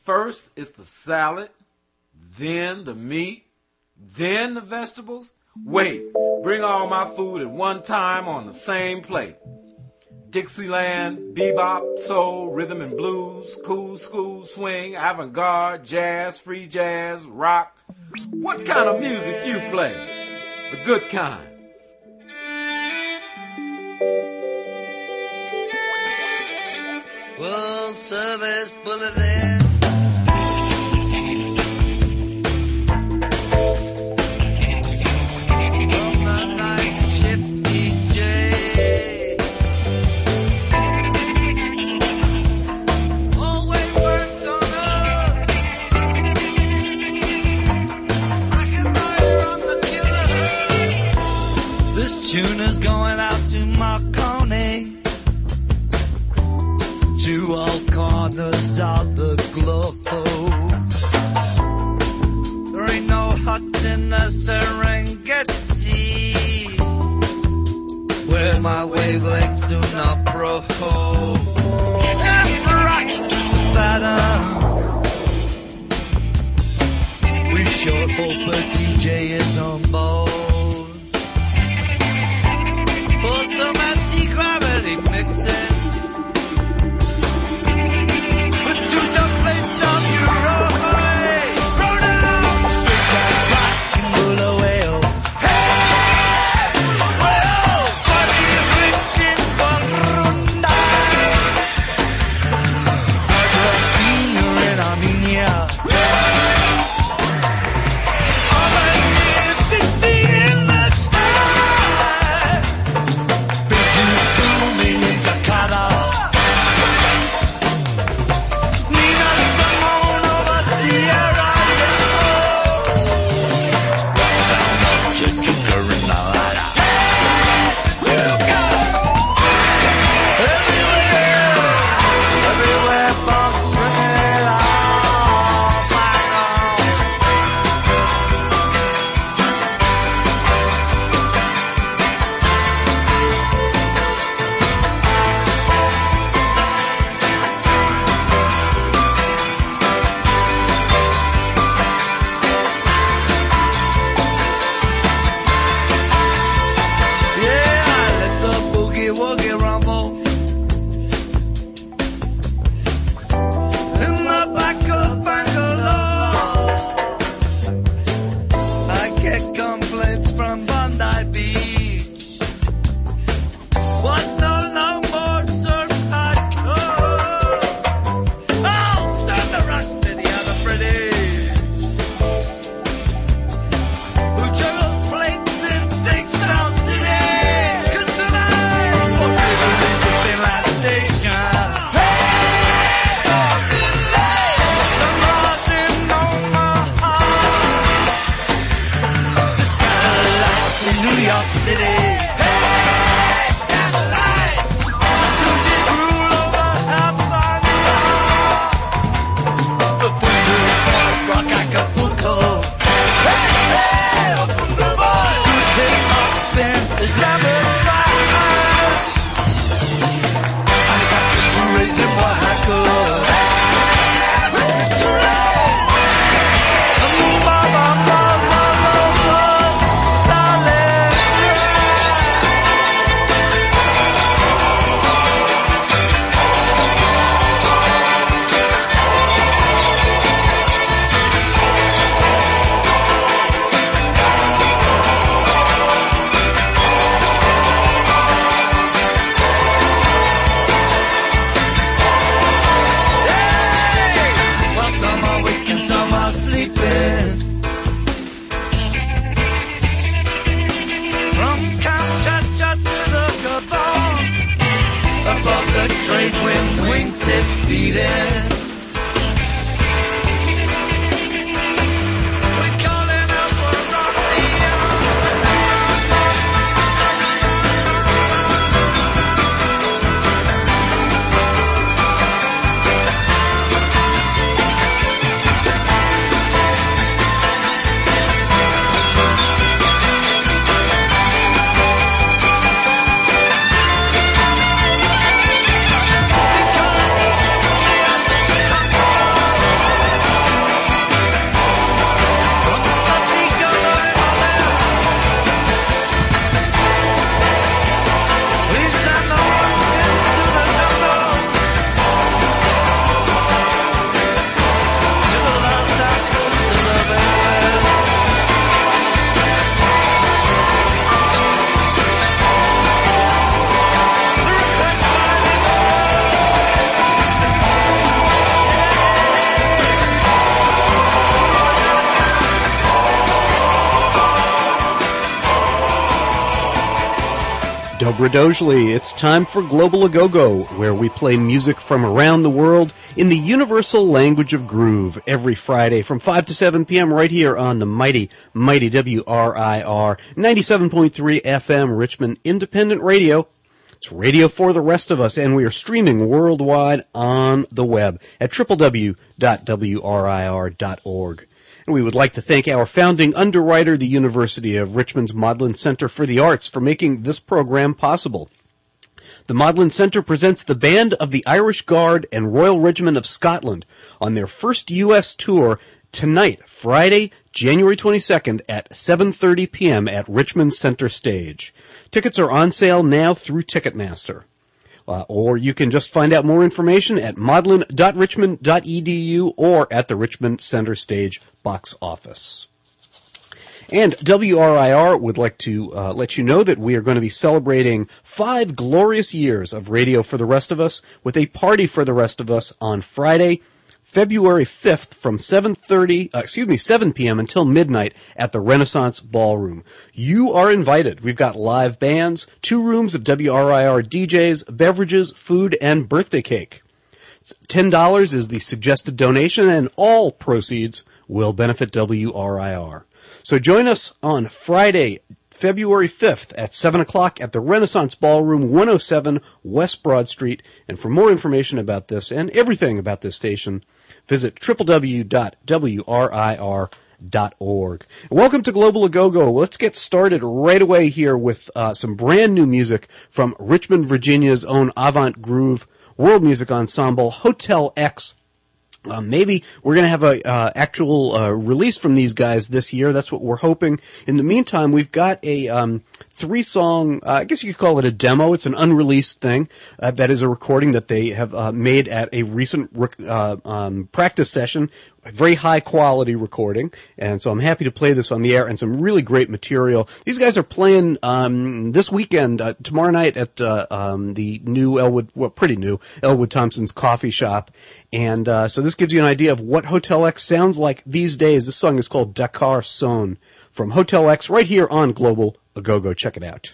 First it's the salad, then the meat, then the vegetables. Wait, bring all my food at one time on the same plate. Dixieland, bebop, soul, rhythm and blues, cool school, swing, avant-garde, jazz, free jazz, rock. What kind of music you play? The good kind. World Service Bulletin. From the night ship DJ. Always works on us. I can ride on the killer. This tune is going out to Marconi. To all corners of the globe. There ain't no hut in the Serengeti where my wavelengths do not probe. Right to Saturn. We sure hope a DJ is on board for some anti-gravity mixing. Dobra Dojli, it's time for Global A-Go-Go, where we play music from around the world in the universal language of groove every Friday from 5 to 7 p.m. right here on the mighty WRIR 97.3 FM Richmond Independent Radio. It's radio for the rest of us, and we are streaming worldwide on the web at www.wrir.org. And we would like to thank our founding underwriter, the University of Richmond's Modlin Center for the Arts, for making this program possible. The Modlin Center presents the Band of the Irish Guard and Royal Regiment of Scotland on their first U.S. tour tonight, Friday, January 22nd at 7:30 p.m. at Richmond Center Stage. Tickets are on sale now through Ticketmaster. Or you can just find out more information at modlin.richmond.edu or at the Richmond Center Stage box office. And WRIR would like to let you know that we are going to be celebrating 5 glorious years of radio for the rest of us with a party for the rest of us on Friday, February 5th from 7 p.m. until midnight at the Renaissance Ballroom. You are invited. We've got live bands, 2 rooms of WRIR DJs, beverages, food, and birthday cake. $10 is the suggested donation, and all proceeds will benefit WRIR. So join us on Friday, February 5th at 7 o'clock at the Renaissance Ballroom, 107 West Broad Street. And for more information about this and everything about this station, visit www.wrir.org. Welcome to Global A-Go-Go. Let's get started right away here with some brand new music from Richmond, Virginia's own Avant Groove world music ensemble, Hotel X. Maybe we're going to have a actual release from these guys this year. That's what we're hoping. In the meantime, we've got a 3-song, I guess you could call it a demo. It's an unreleased thing. That is a recording that they have made at a recent practice session. A very high quality recording. And so I'm happy to play this on the air, and some really great material. These guys are playing this weekend, tomorrow night at the new pretty new Elwood Thompson's Coffee Shop. And so this gives you an idea of what Hotel X sounds like these days. This song is called Dakar Son from Hotel X right here on Global A-Go-Go. Check it out.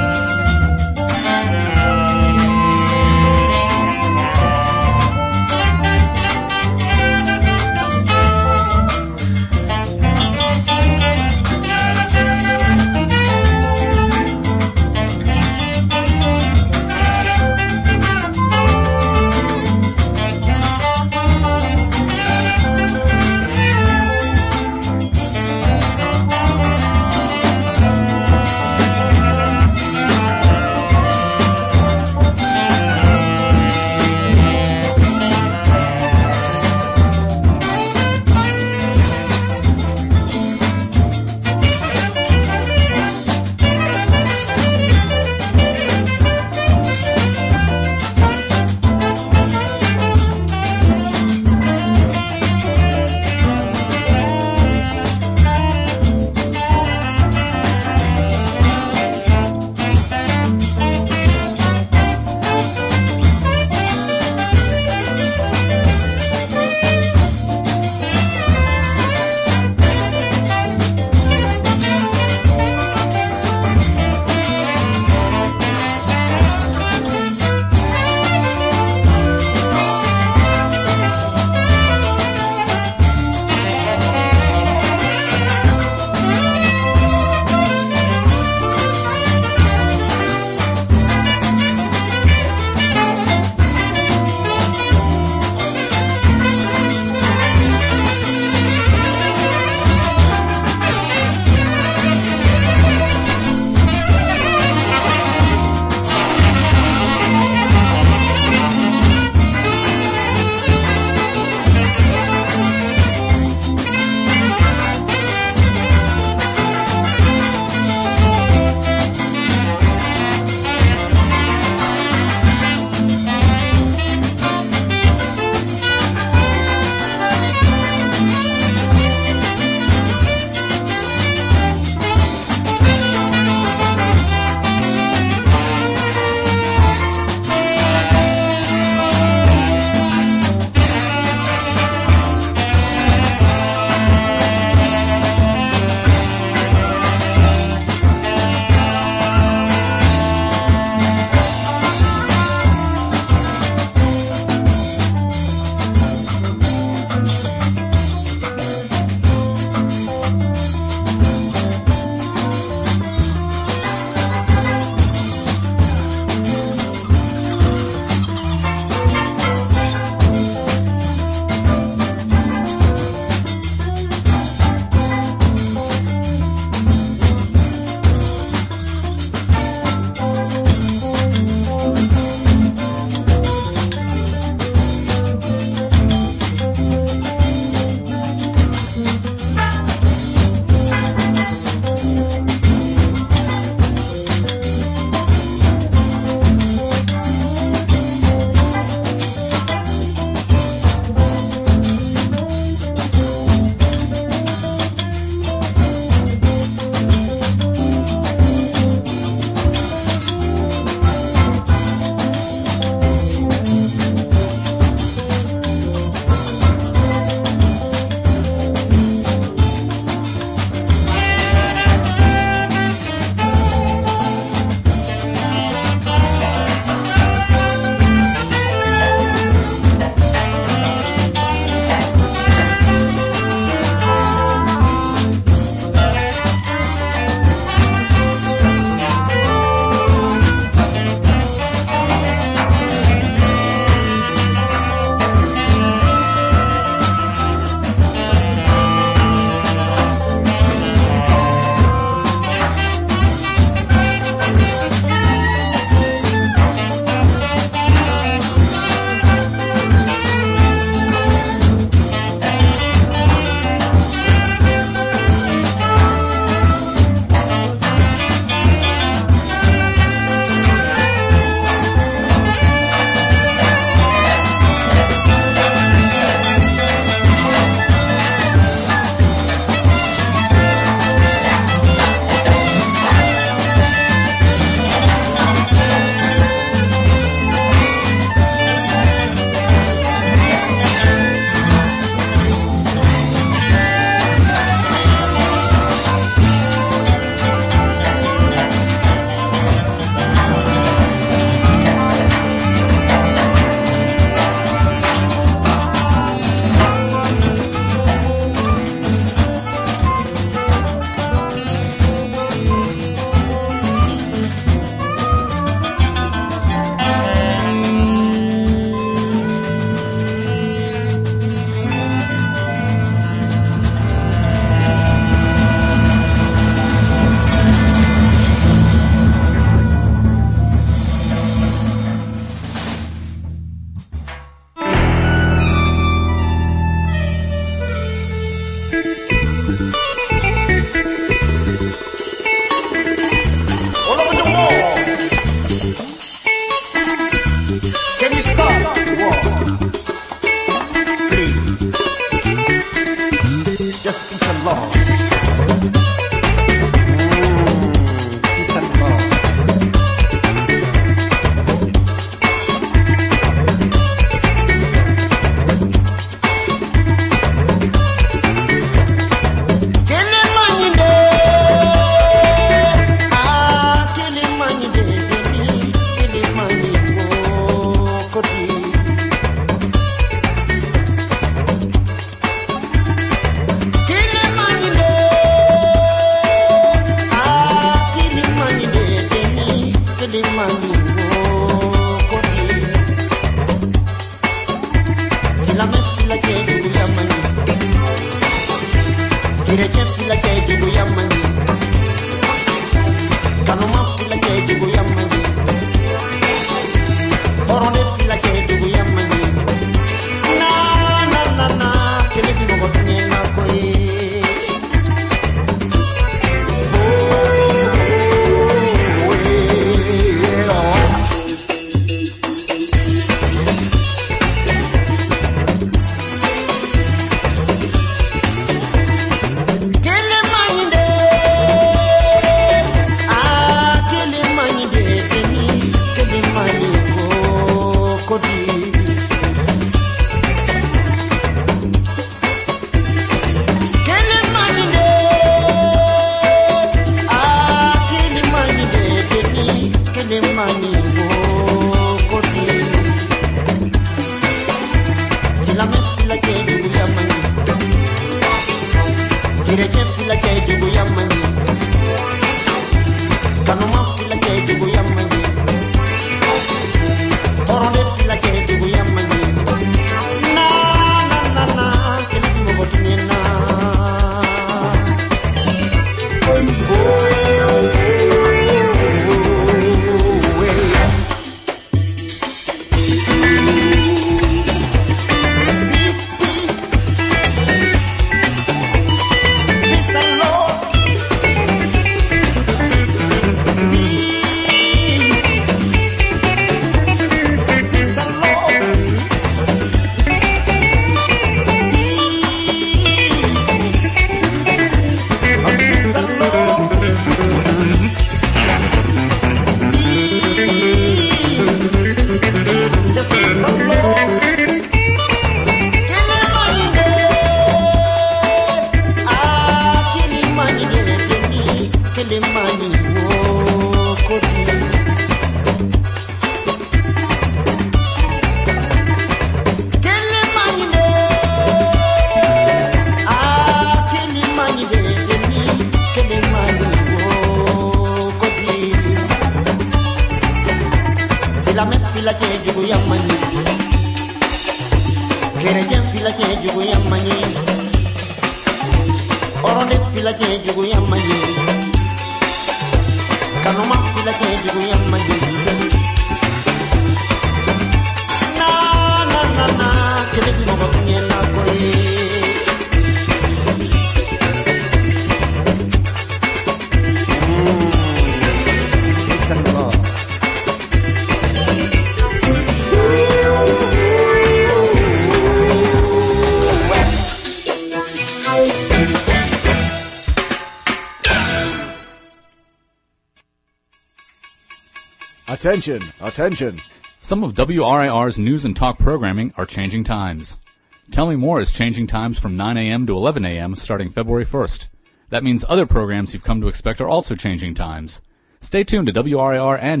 Attention, attention. Some of WRIR's news and talk programming are changing times. Tell Me More is changing times from 9 a.m. to 11 a.m. starting February 1st. That means other programs you've come to expect are also changing times. Stay tuned to WRIR and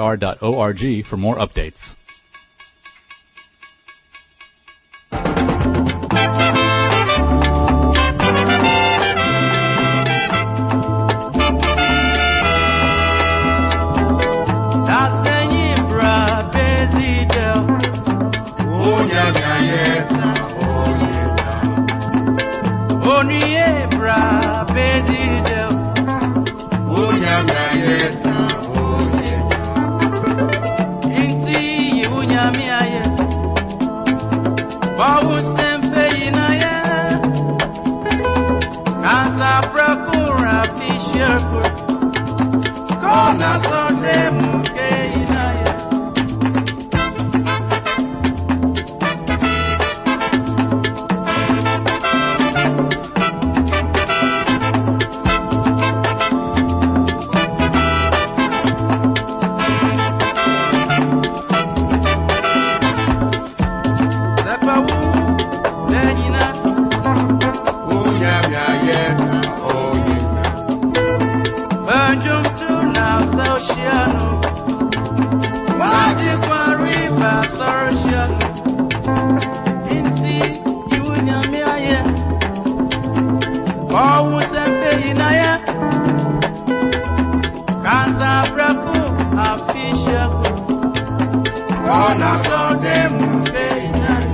WRIR.org for more updates. Kansa braku afi Corner so them pay night.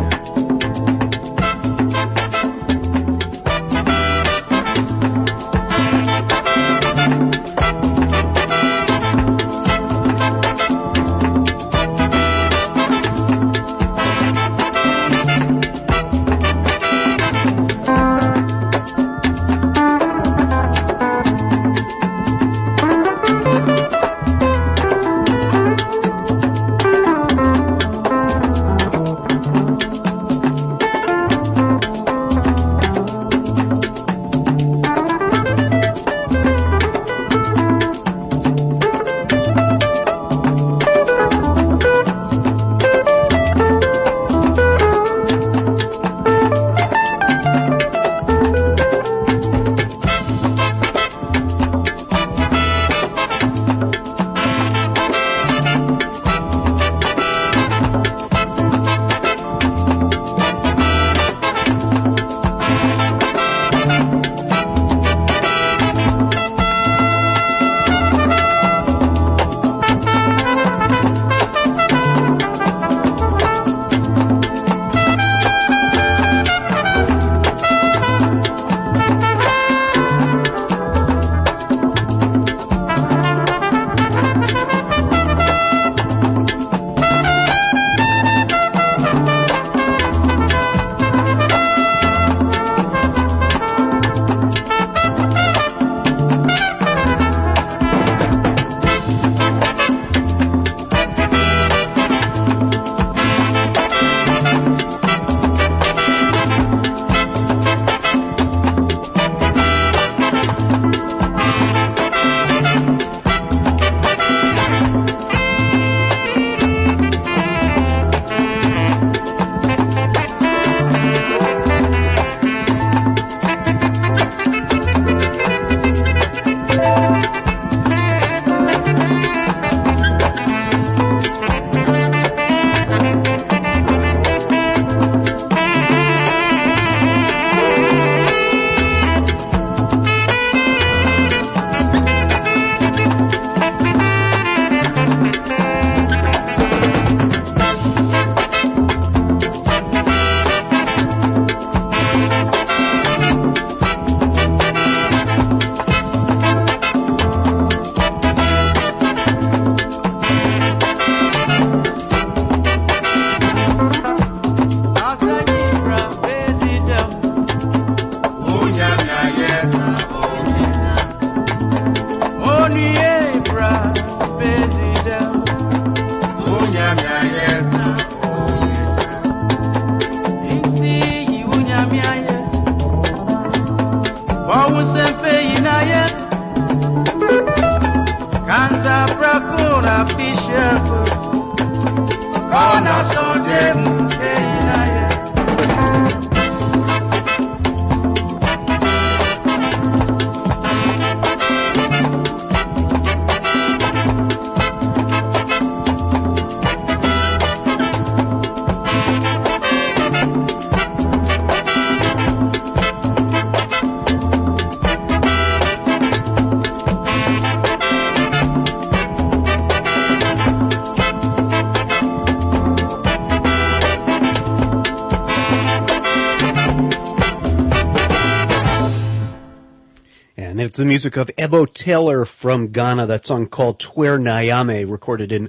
It's the music of Ebo Taylor from Ghana. That song called Twer Nyame, recorded in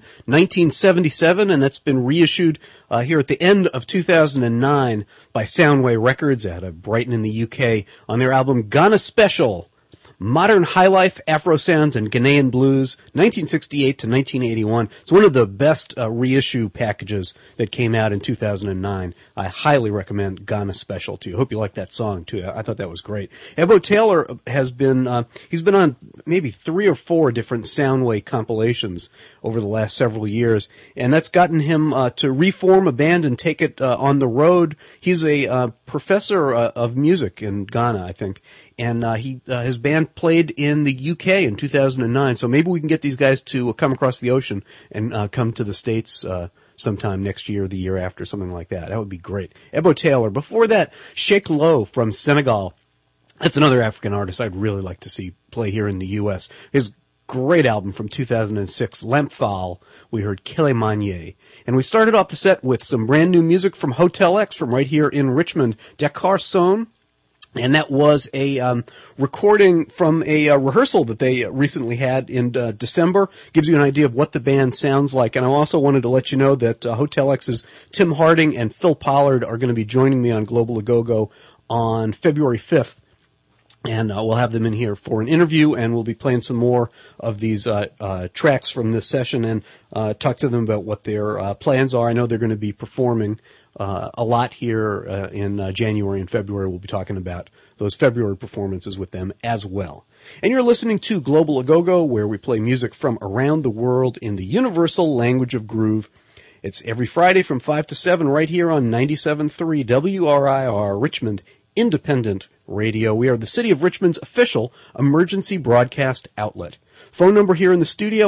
1977, and that's been reissued here at the end of 2009 by Soundway Records out of Brighton in the UK on their album Ghana Special, Modern Highlife, Afro Sounds, and Ghanaian Blues, 1968 to 1981. It's one of the best reissue packages that came out in 2009. I highly recommend Ghana Special to you. I hope you like that song, too. I thought that was great. Ebo Taylor has been, he's been on maybe 3 or 4 different Soundway compilations over the last several years, and that's gotten him to reform a band and take it on the road. He's a professor of music in Ghana, I think. And his band played in the UK in 2009, so maybe we can get these guys to come across the ocean and come to the States sometime next year or the year after, something like that. That would be great. Ebo Taylor. Before that, Sheikh Lo from Senegal. That's another African artist I'd really like to see play here in the U.S. His great album from 2006, Lemphal. We heard Kelemanye. And we started off the set with some brand new music from Hotel X from right here in Richmond, Dakar Son. And that was a recording from a rehearsal that they recently had in December. Gives you an idea of what the band sounds like. And I also wanted to let you know that Hotel X's Tim Harding and Phil Pollard are going to be joining me on Global A-Go-Go on February 5th. And we'll have them in here for an interview, and we'll be playing some more of these tracks from this session and talk to them about what their plans are. I know they're going to be performing a lot here in January and February. We'll be talking about those February performances with them as well. And you're listening to Global A-Go-Go, where we play music from around the world in the universal language of groove. It's every Friday from 5 to 7 right here on 97.3 WRIR Richmond Independent Radio. We are the City of Richmond's official emergency broadcast outlet. Phone number here in the studio,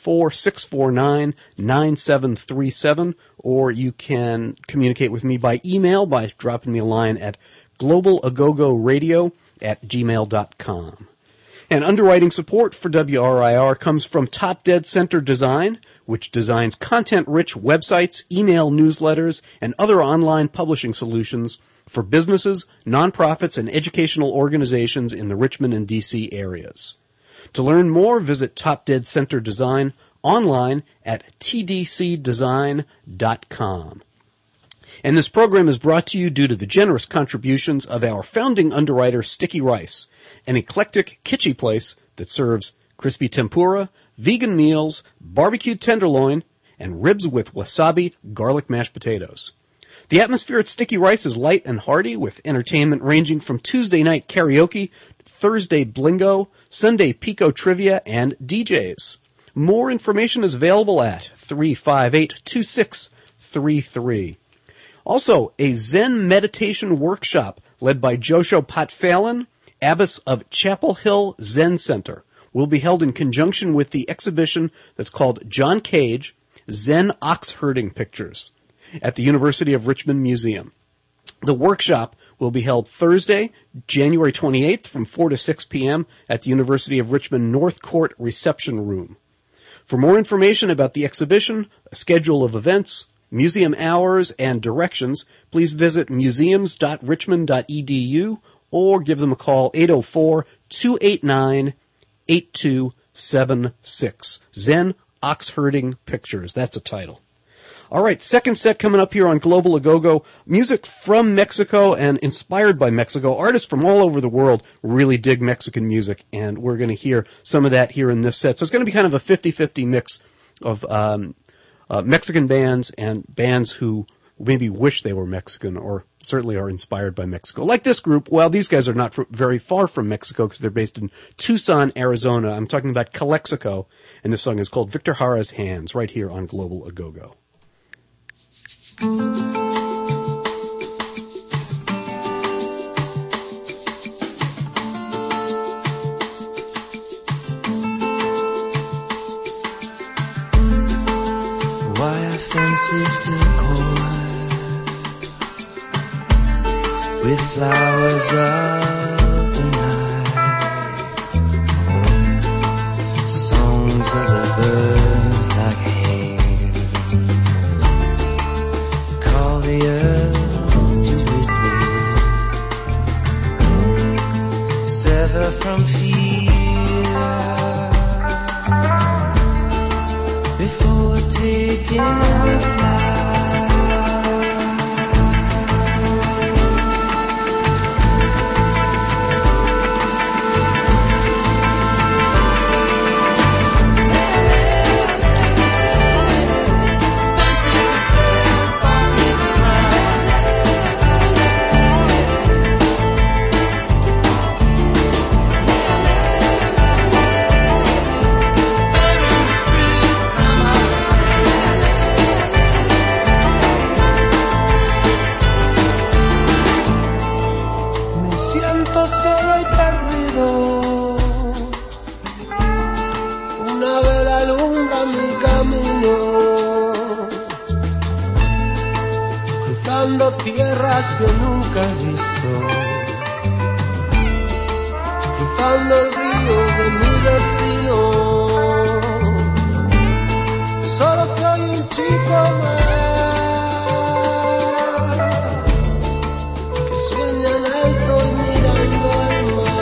804-649-9737, or you can communicate with me by email by dropping me a line at globalagogoradio@gmail.com. And underwriting support for WRIR comes from Top Dead Center Design, which designs content-rich websites, email newsletters, and other online publishing solutions for businesses, nonprofits, and educational organizations in the Richmond and D.C. areas. To learn more, visit Top Dead Center Design online at tdcdesign.com. And this program is brought to you due to the generous contributions of our founding underwriter, Sticky Rice, an eclectic, kitschy place that serves crispy tempura, vegan meals, barbecued tenderloin, and ribs with wasabi garlic mashed potatoes. The atmosphere at Sticky Rice is light and hearty, with entertainment ranging from Tuesday night karaoke, Thursday blingo, Sunday pico trivia, and DJs. More information is available at 358-2633. Also, a Zen meditation workshop led by Josho Patfallen, abbess of Chapel Hill Zen Center, will be held in conjunction with the exhibition that's called John Cage, Zen Ox Herding Pictures, at the University of Richmond Museum. The workshop will be held Thursday, January 28th from 4 to 6 p.m. at the University of Richmond North Court Reception Room. For more information about the exhibition, a schedule of events, museum hours, and directions, please visit museums.richmond.edu or give them a call 804-289-8276. Zen Ox Herding Pictures. That's a title. All right, second set coming up here on Global A-Go-Go. Music from Mexico and inspired by Mexico. Artists from all over the world really dig Mexican music, and we're going to hear some of that here in this set. So it's going to be kind of a 50-50 mix of Mexican bands and bands who maybe wish they were Mexican or certainly are inspired by Mexico. Like this group, well, these guys are not very far from Mexico because they're based in Tucson, Arizona. I'm talking about Calexico, and this song is called Victor Jara's Hands, right here on Global A-Go-Go. Wire fences decor with flowers of the night, songs of the birds like hands call the earth to witness, sever from fear before taking flight. Tierras que nunca he visto, cruzando el río de mi destino. soy un chico más que sueña en alto y mirando al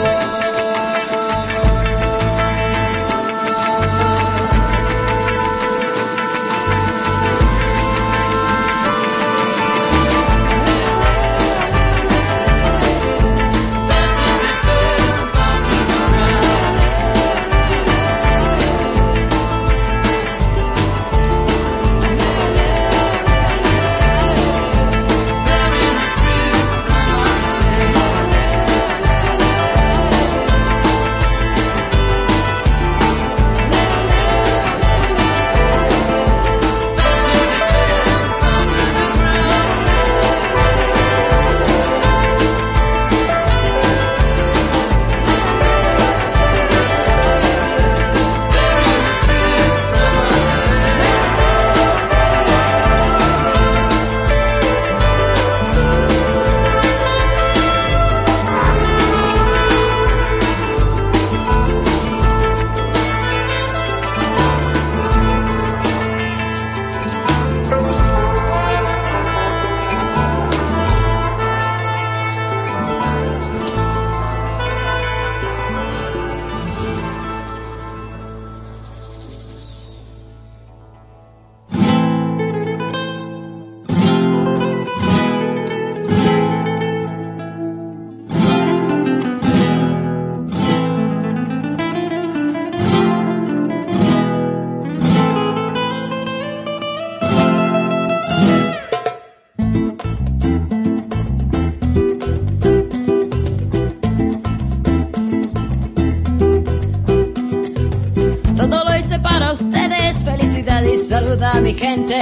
Saluda a mi gente.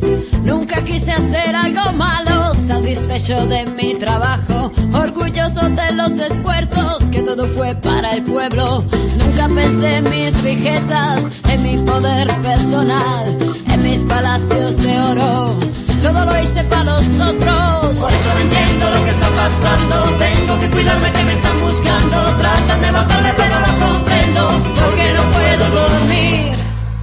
Nunca quise hacer algo malo, satisfecho de mi trabajo, orgulloso de los esfuerzos, que todo fue para el pueblo. Nunca pensé en mis riquezas, en mi poder personal, en mis palacios de oro. Todo lo hice para los otros. Por eso no entiendo lo que está pasando. Tengo que cuidarme que me están buscando. Tratan de matarme pero no comprendo, porque no puedo dormir.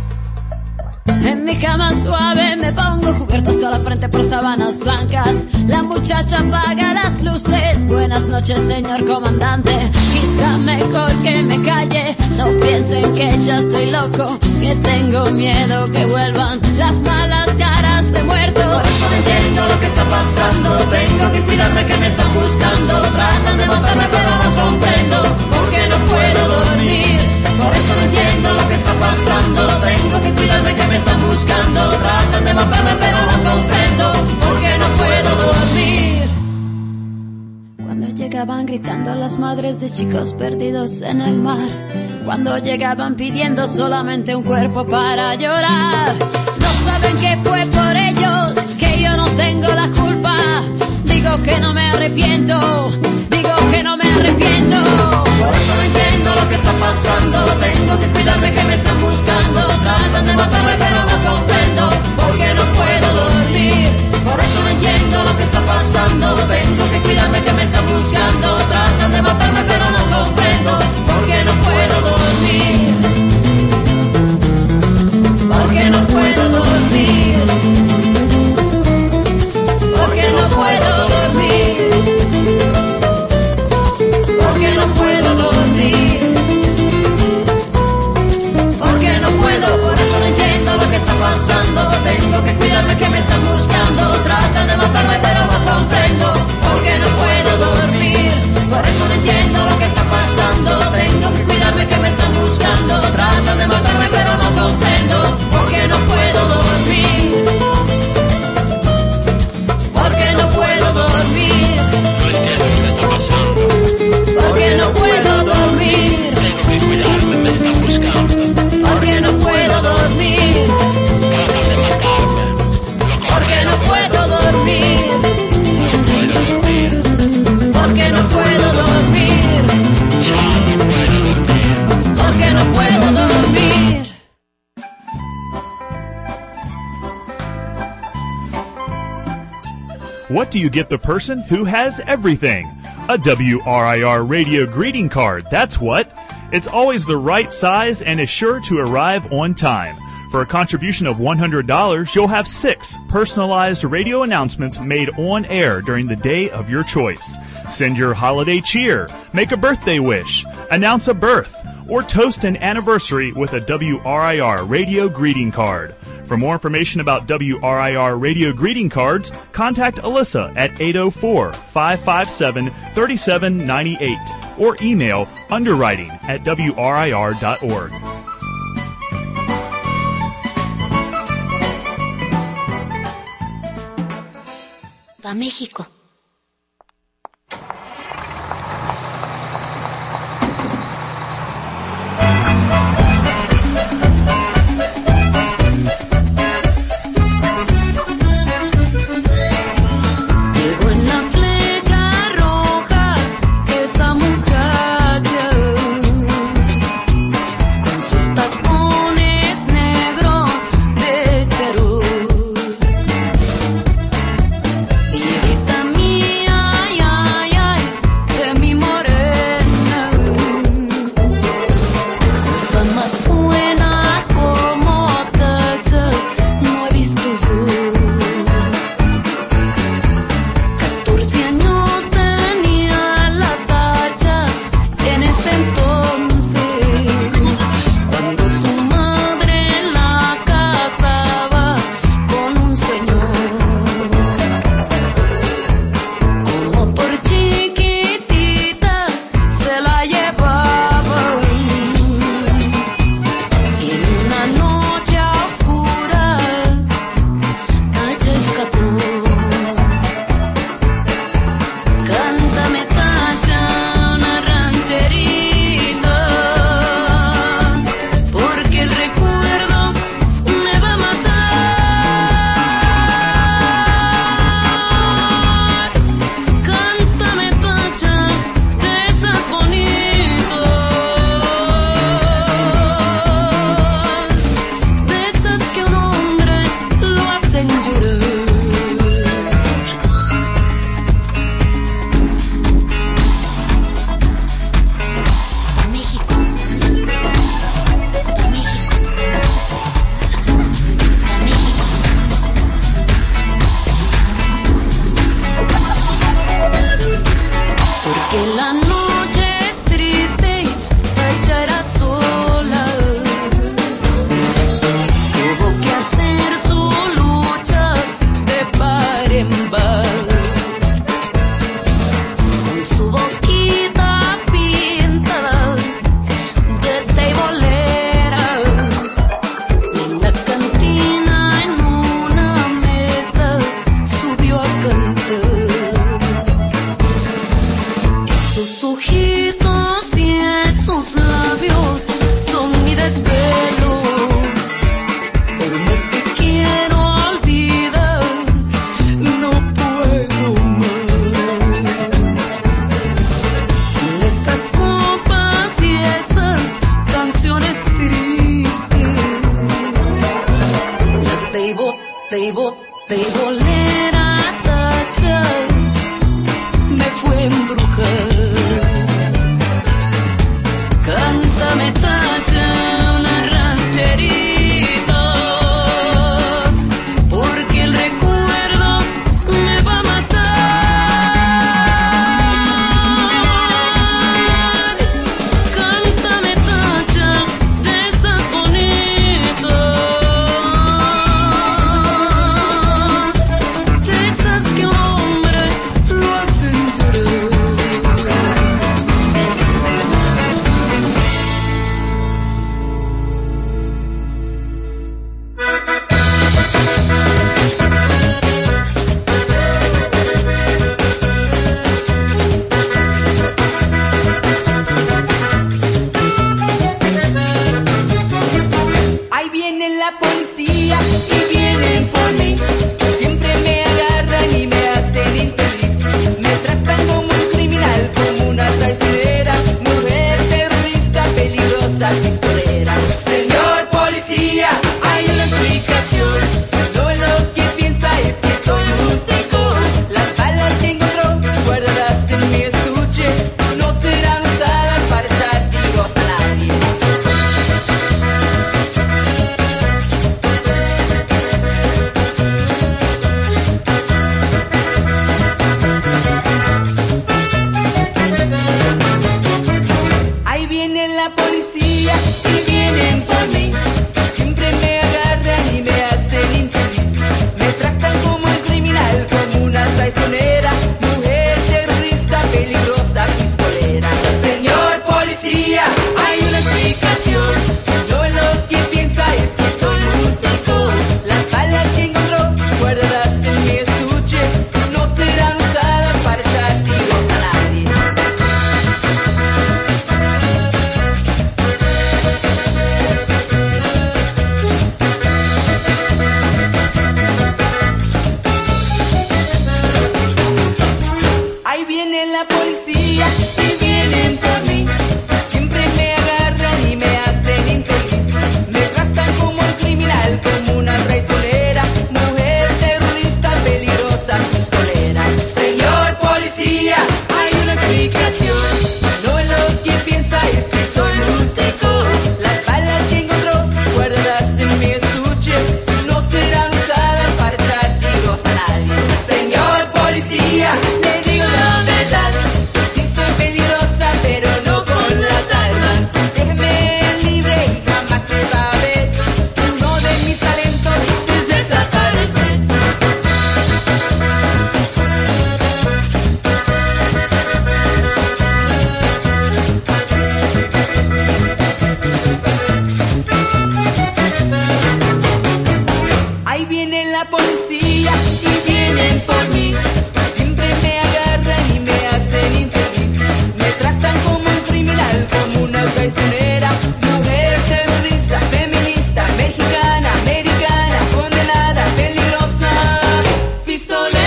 En mi cama suave me pongo cubierto hasta la frente por sábanas blancas. La muchacha apaga las luces. Buenas noches, señor comandante. Quizá mejor que me calle. No piensen que ya estoy loco, que tengo miedo que vuelvan las malas caras de muertos. Por eso no entiendo lo que está pasando. Tengo que cuidarme que me están buscando. Tratan de matarme pero no comprendo, porque no puedo dormir. Por eso no entiendo lo que está pasando. Tengo que cuidarme que me están buscando. Tratan de matarme pero no comprendo, porque no puedo dormir. Cuando llegaban gritando las madres de chicos perdidos en el mar, cuando llegaban pidiendo solamente un cuerpo para llorar, no saben que fue por ellos, que yo no tengo la culpa. Digo que no me arrepiento, digo que no me arrepiento. Por eso no entiendo lo que está pasando. Tengo que cuidarme que me están buscando. Tratan de matarme pero no comprendo, porque no puedo dormir. Por eso no entiendo lo que está pasando. Tengo que cuidarme que me están buscando. Tratan de matarme pero no comprendo, porque no puedo dormir. Porque no puedo dormir. Porque no puedo dormir. Porque no puedo dormir. Porque no puedo, por eso no entiendo lo que está pasando. Tengo que cuidarme que me están buscando. Tratan de matarme pero no comprendo, porque no puedo dormir. Por eso no entiendo lo que está pasando. Tengo que cuidarme que me están buscando. Tratan de matarme pero no comprendo, porque no puedo dormir. Porque no puedo dormir. Porque no puedo dormir. Porque no puedo dormir. Porque no puedo dormir. Porque no puedo dormir. Porque no puedo dormir. What do you get the person who has everything? A WRIR radio greeting card, that's what. It's always the right size and is sure to arrive on time. For a contribution of $100, you'll have 6 personalized radio announcements made on air during the day of your choice. Send your holiday cheer, make a birthday wish, announce a birth, or toast an anniversary with a WRIR radio greeting card. For more information about WRIR radio greeting cards, contact Alyssa at 804-557-3798 or email underwriting@wrir.org. Va México. la policía y vienen por mí. Siempre me agarran y me hacen infeliz. Me tratan como un criminal, como una traicionera. Mujer terrorista, feminista, mexicana, americana, condenada, peligrosa, pistolera.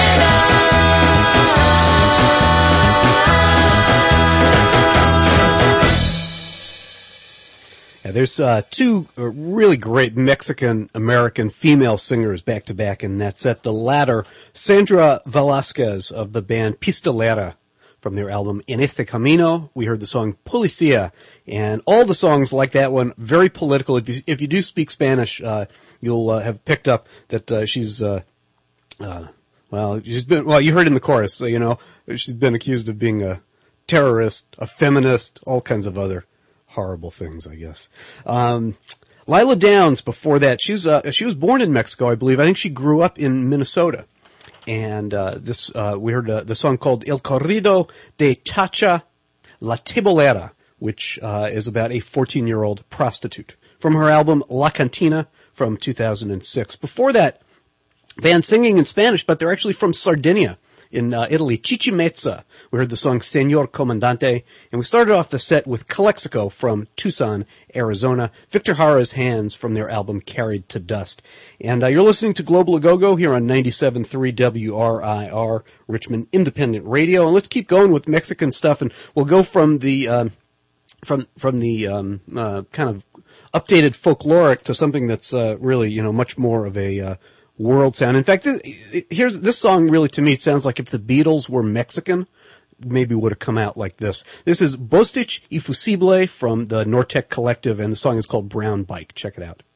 There's two really great Mexican-American female singers back-to-back in that set. The latter, Sandra Velasquez of the band Pistolera from their album En Este Camino. We heard the song Policía, and all the songs like that one, very political. If you do speak Spanish, you'll have picked up that she's you heard in the chorus, so, you know, she's been accused of being a terrorist, a feminist, all kinds of other horrible things, I guess. Lila Downs, before that, she was born in Mexico, I believe. I think she grew up in Minnesota. And we heard the song called El Corrido de Chacha La Tebolera, which is about a 14-year-old prostitute, from her album La Cantina from 2006. Before that, band singing in Spanish, but they're actually from Sardinia in Italy, Chichimezza. We heard the song Señor Comandante, and we started off the set with Calexico from Tucson, Arizona, Victor Jara's Hands from their album Carried to Dust. And you're listening to Global A-Go-Go here on 97.3 WRIR, Richmond Independent Radio. And let's keep going with Mexican stuff, and we'll go from the kind of updated folkloric to something that's really, you know, much more of a world sound. In fact, this song really, to me, it sounds like if the Beatles were Mexican, maybe would have come out like this. This is Bostich y Fusible from the Nortec Collective, and the song is called Brown Bike. Check it out.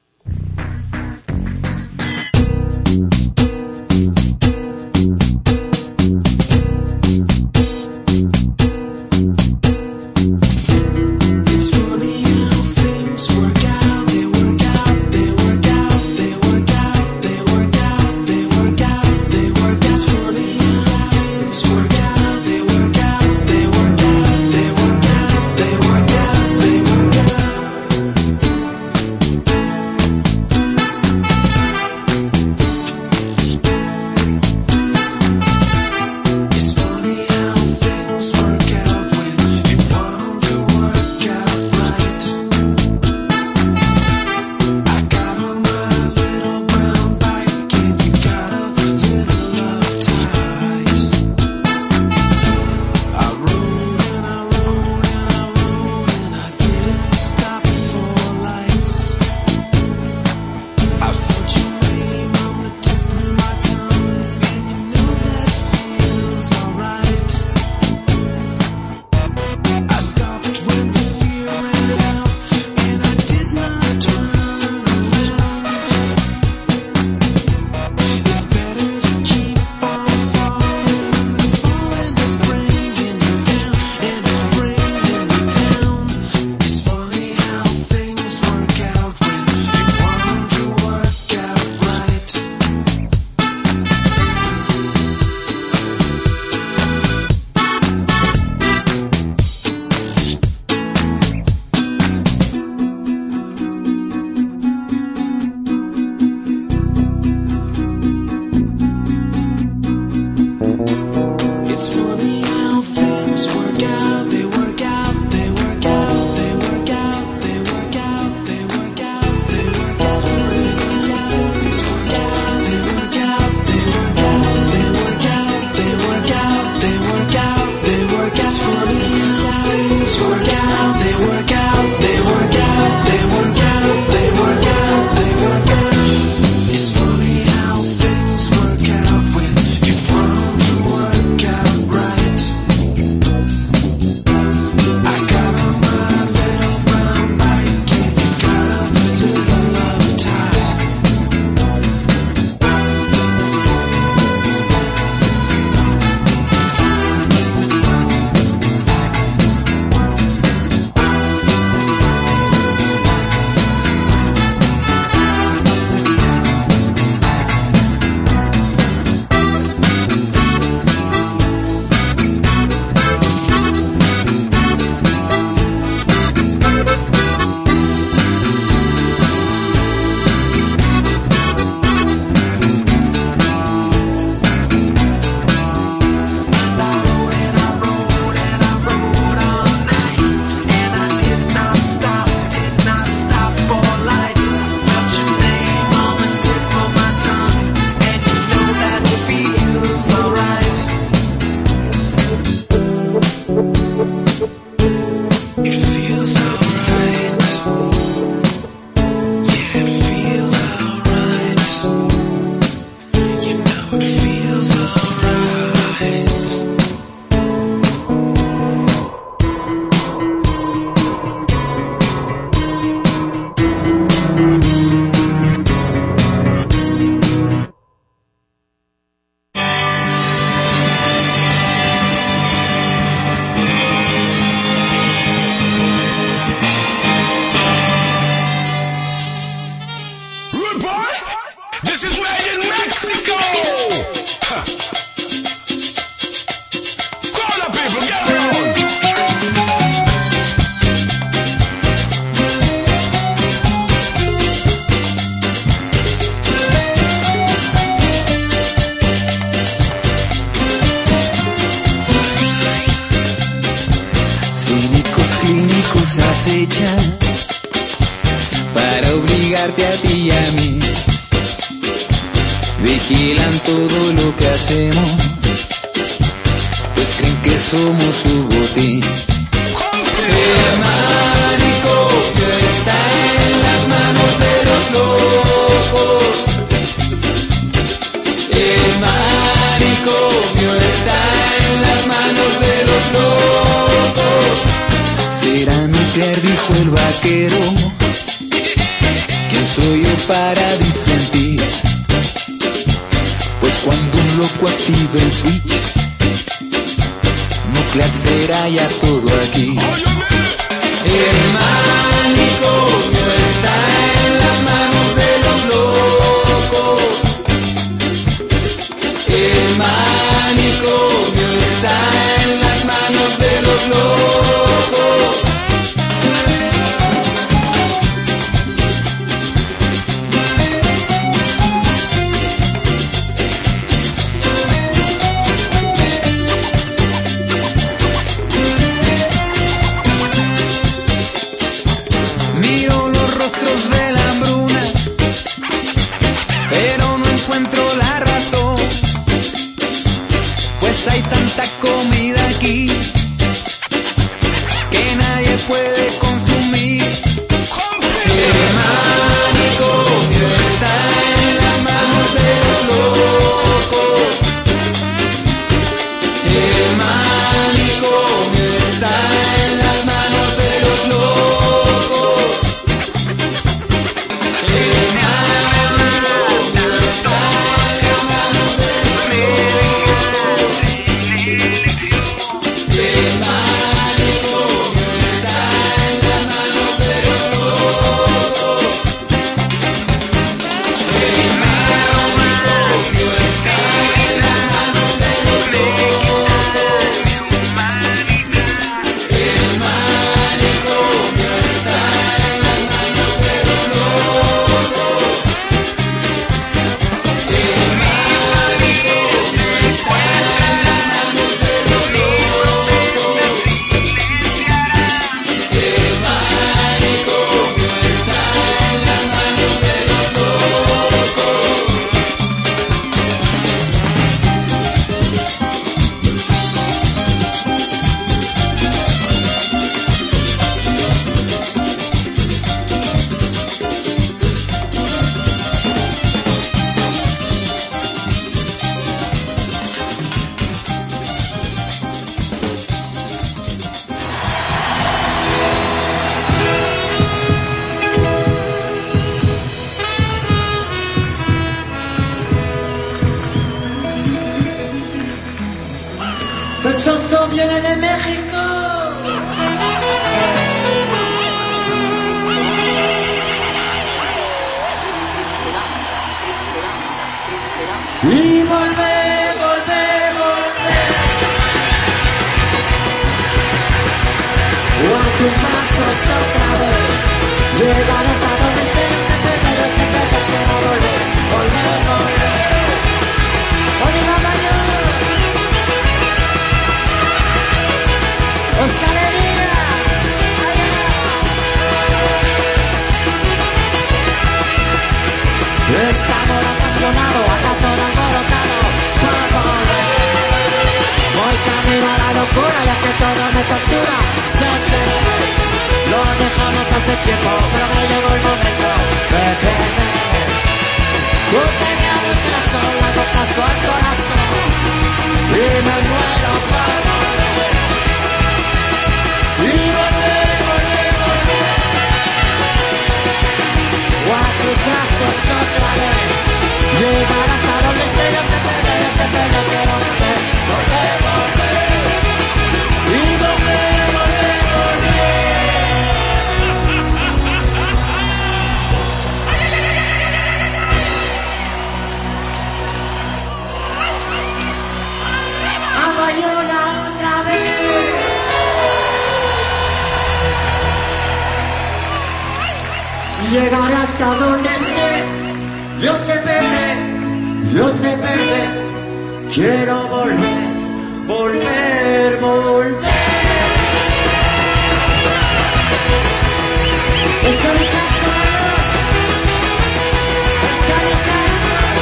This is made in Mexico. Huh. Call up people, get around. Cínicos clínicos acechan para obligarte a ti y a mí. Vigilan todo lo que hacemos, pues creen que somos su botín. El manicomio está en las manos de los locos. El manicomio está en las manos de los locos. Será nuclear, dijo el vaquero. ¿Quién soy yo para disentir? Pues cuando un loco active el switch, nuclear será ya todo aquí. El manicomio está en las manos de los locos. El manicomio está en las manos de los locos. Miro los rostros de la hambruna, pero no encuentro la razón, pues hay tanta comida aquí que nadie puede consumir. El manicomio está en las manos de los locos. El manicomio está en las manos de los locos. El manicomio está en las manos de los locos. El manicomio está en las manos de los locos. El manicomio está en las manos de los locos. El manicomio está en las manos de los locos. El manicomio está en las manos de los locos. El manicomio está en las manos de los Sexoso viene de México. Y volver, volver, volver. O a tus brazos otra vez. Llegar hasta donde estés, siempre quiero volver, volver, volver. Oliva Mayor. Escalería, estamos apasionados, acá todo alborotado, por volver. Voy camino a la locura, ya que todo me tortura. Sé que lo dejamos hace tiempo, pero me llegó el momento de perder. Tú tenías mucha sola, no pasó al corazón, y me muero por volver. Y volver, volver, volver. O a tus brazos otra vez. Llegar hasta donde esté, yo siempre yo quiero volver, volver, volver. Y volver, volver, volver. Llegaré hasta donde esté. Yo sé perder, yo sé perder. Quiero volver, volver, volver. It's gonna catch fire. It's gonna catch fire.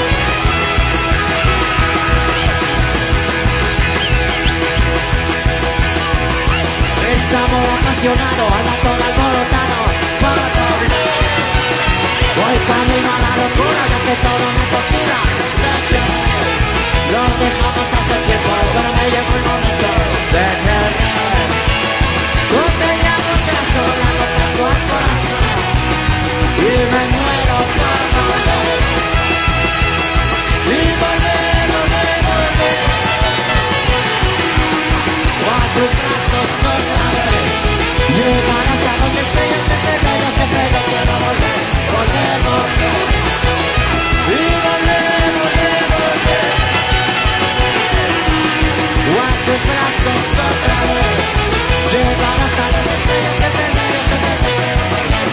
Estamos apasionados, anda todo alborotado. Voy camino a la locura, ya que todo me tortura. Lo dejamos hace tiempo, pero me llegó el momento de querer. Botella, muchacho, la paso al corazón y me muero por volver. Y volver, volver, volver. O a tus brazos otra vez. Llegar hasta donde esté, yo te perder, quiero volver. Volver, volver, y volver, volver, volver. O a tus brazos otra vez. Llegar hasta donde esté, yo te perder, quiero volver.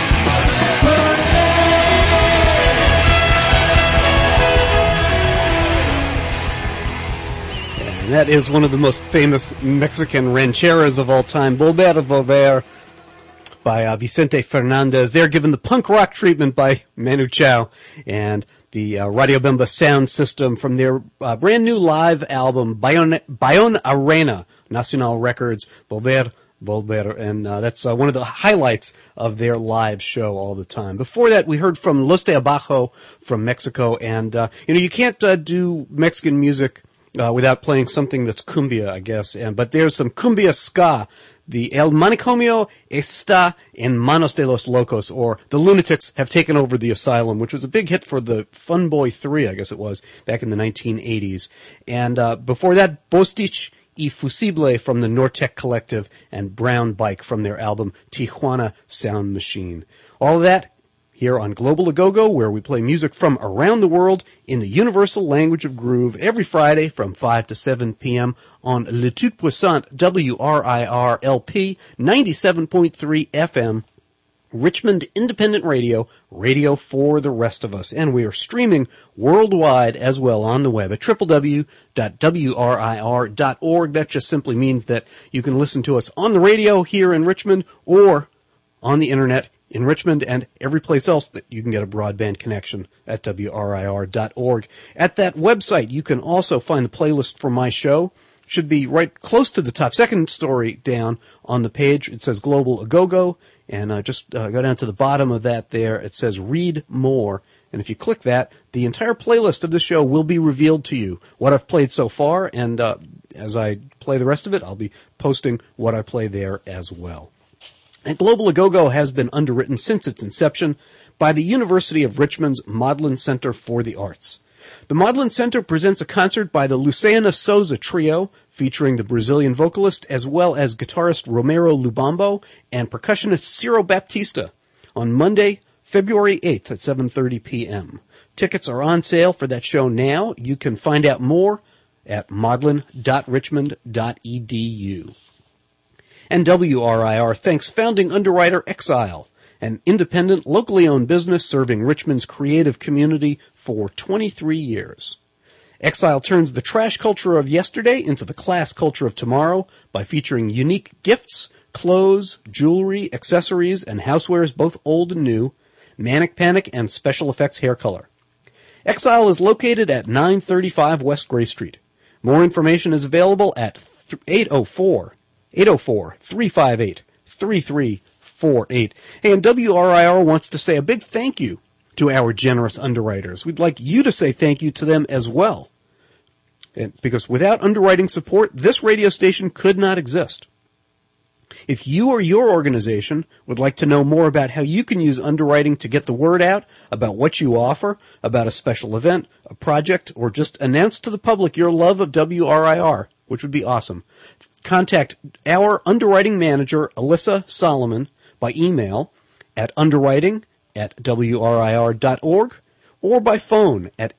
And that is one of the most famous Mexican rancheras of all time, Volver, Volver, by Vicente Fernandez. They're given the punk rock treatment by Manu Chao and the Radio Bemba sound system from their brand new live album, Bayon Arena, Nacional Records, Volver, Volver, and that's one of the highlights of their live show all the time. Before that, we heard from Los de Abajo from Mexico, and you can't do Mexican music without playing something that's cumbia, I guess. But there's some cumbia ska. The El Manicomio está en manos de los locos, or The Lunatics Have Taken Over the Asylum, which was a big hit for the Fun Boy 3, I guess it was, back in the 1980s. And before that, Bostich y Fusible from the Nortec Collective, and Brown Bike from their album Tijuana Sound Machine. All of that here on Global A-Go-Go, where we play music from around the world in the universal language of groove every Friday from 5 to 7 p.m. on Le Tout Puissant WRIR-LP 97.3 FM, Richmond Independent Radio, radio for the rest of us. And we are streaming worldwide as well on the web at www.wrir.org. That just simply means that you can listen to us on the radio here in Richmond or on the internet in Richmond and every place else that you can get a broadband connection at WRIR.org. At that website, you can also find the playlist for my show. Should be right close to the top, second story down on the page. It says Global A-Go-Go, and just go down to the bottom of that there. It says Read More, and if you click that, the entire playlist of the show will be revealed to you, what I've played so far, and as I play the rest of it, I'll be posting what I play there as well. And Global A-Go-Go has been underwritten since its inception by the University of Richmond's Maudlin Center for the Arts. The Maudlin Center presents a concert by the Luciana Souza Trio, featuring the Brazilian vocalist as well as guitarist Romero Lubambo and percussionist Ciro Baptista, on Monday, February 8th at 7:30 p.m. Tickets are on sale for that show now. You can find out more at maudlin.richmond.edu. And WRIR thanks founding underwriter Exile, an independent, locally owned business serving Richmond's creative community for 23 years. Exile turns the trash culture of yesterday into the class culture of tomorrow by featuring unique gifts, clothes, jewelry, accessories, and housewares both old and new, Manic Panic, and special effects hair color. Exile is located at 935 West Gray Street. More information is available at 804-358-3348. And WRIR wants to say a big thank you to our generous underwriters. We'd like you to say thank you to them as well. Because without underwriting support, this radio station could not exist. If you or your organization would like to know more about how you can use underwriting to get the word out about what you offer, about a special event, a project, or just announce to the public your love of WRIR, which would be awesome, contact our underwriting manager, Alyssa Solomon, by email at underwriting@wrir.org or by phone at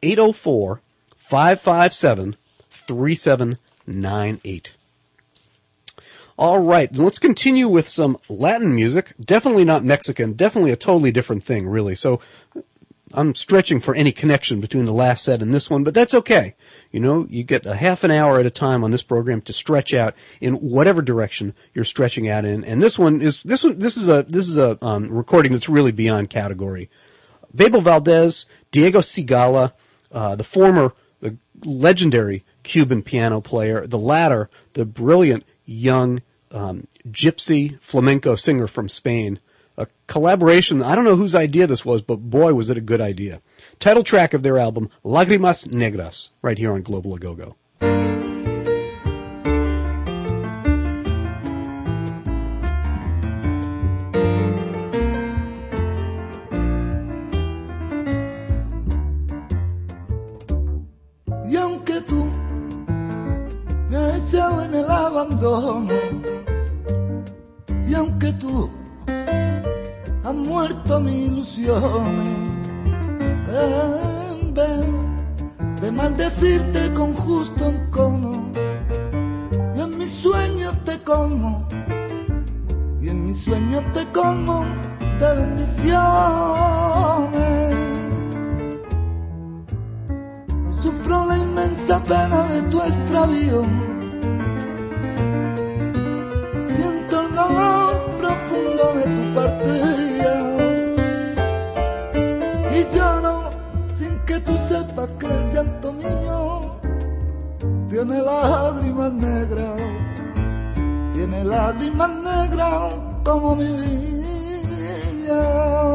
804-557-3798. All right, let's continue with some Latin music. Definitely not Mexican, definitely a totally different thing, really. So I'm stretching for any connection between the last set and this one, but that's okay. You know, you get a half an hour at a time on this program to stretch out in whatever direction you're stretching out in. And this is a recording that's really beyond category. Bebel Valdez, Diego Sigala, the legendary Cuban piano player, the latter, the brilliant young gypsy flamenco singer from Spain. A collaboration, I don't know whose idea this was, but boy, was it a good idea. Title track of their album, Lágrimas Negras, right here on Global A-Go-Go. Y aunque tú me has echado en el abandono, y aunque tú has muerto mis ilusiones, en vez de maldecirte con justo encono, y en mis sueños te colmo, y en mis sueños te colmo de bendiciones. Sufro la inmensa pena de tu extravío, siento el dolor profundo de tu partida, y lloro sin que tú sepas que el llanto mío tiene lágrimas negras, tiene lágrimas negras como mi vida.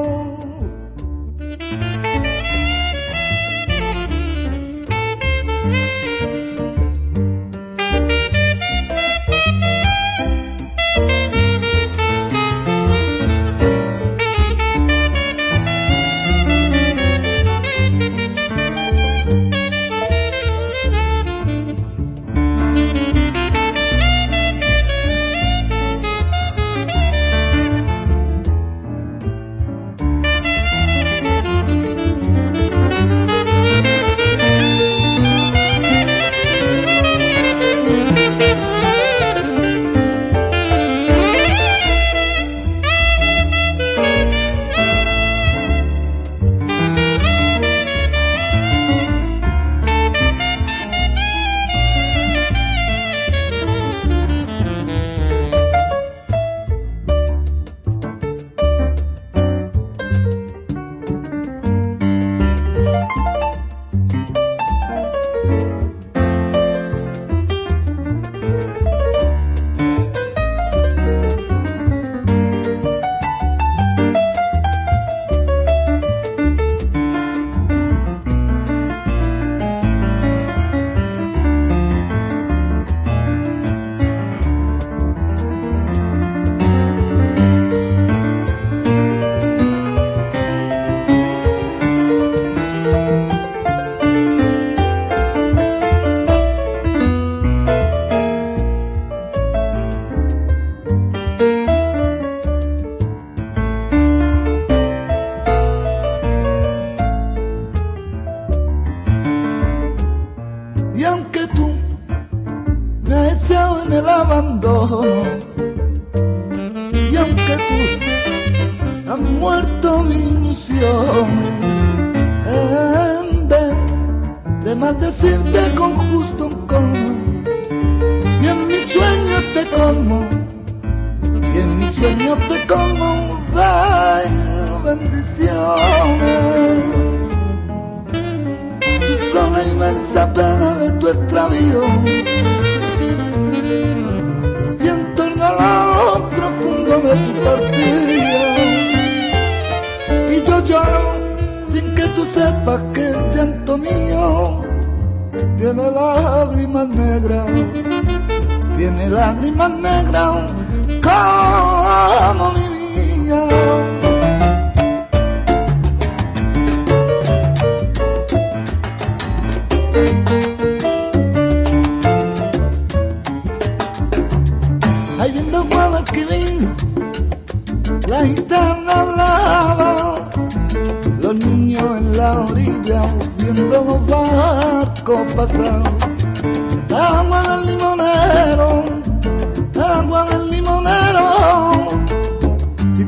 Pasar agua del limonero, agua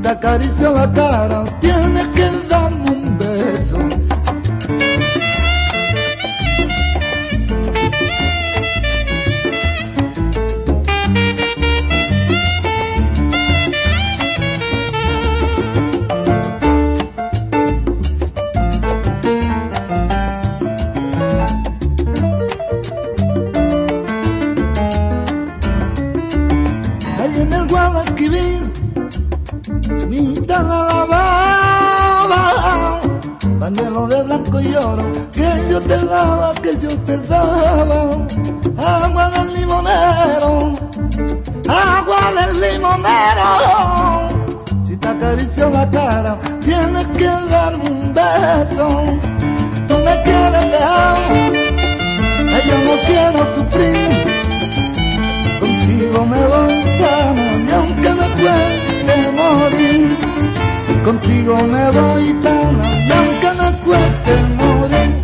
te acaricio la cara, tienes que darme un beso. Ahí en el Guadalquivir, mitad de la baba, pañuelo de blanco y oro, que yo te daba, agua del limonero, si te acaricio la cara, tienes que darme un beso. Tú me quieres dejar, yo no quiero sufrir, contigo me voy tan, y aunque me cueste morir, contigo me voy tan, y aunque me cueste morir.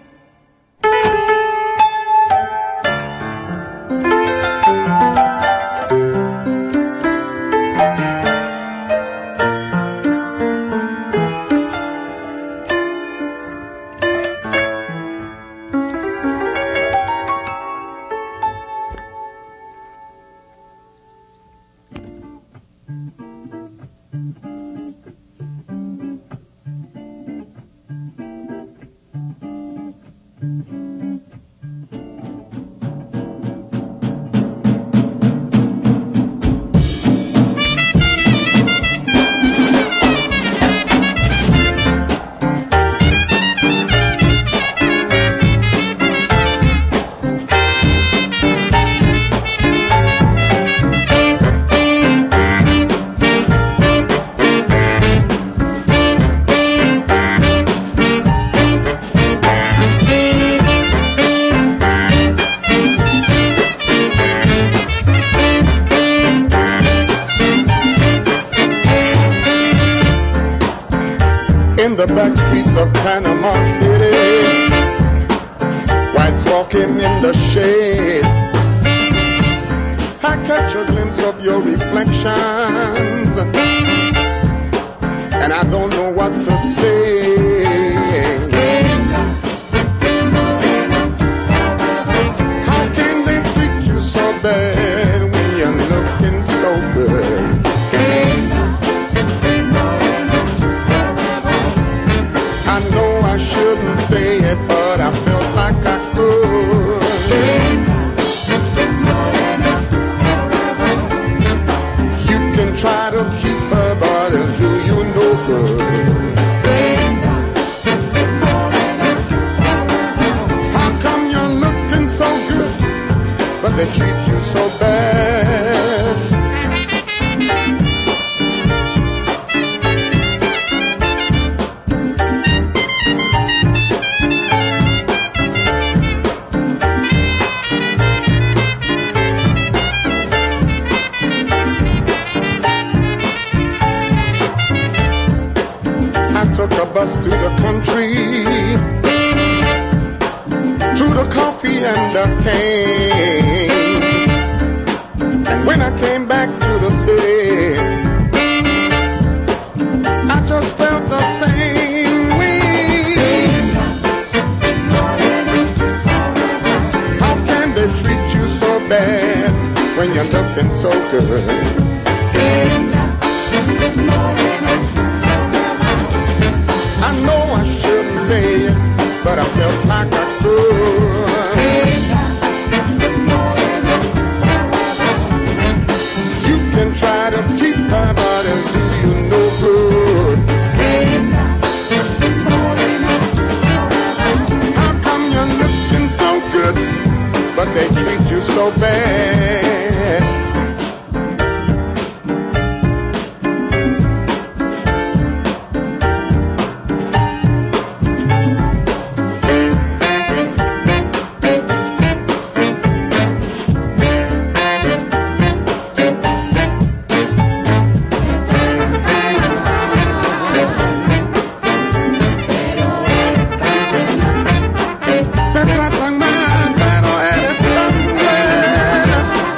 In the back streets of Panama City, whites walking in the shade, I catch a glimpse of your reflections, and I don't know what to say. How can they treat you so bad when you're looking so good? I know I shouldn't say it, but I felt like I could. You can try to keep her, but it'll do you no good. How come you're looking so good, but they treat you so bad? Took a bus to the country, to the coffee and the cane. And when I came back to the city, I just felt the same way. How can they treat you so bad when you're looking so good? I know I shouldn't say it, but I felt like I could. You can try to keep her, but it'll do you no good. How come you're looking so good, but they treat you so bad? Te tratan mal, pero eres tan buena.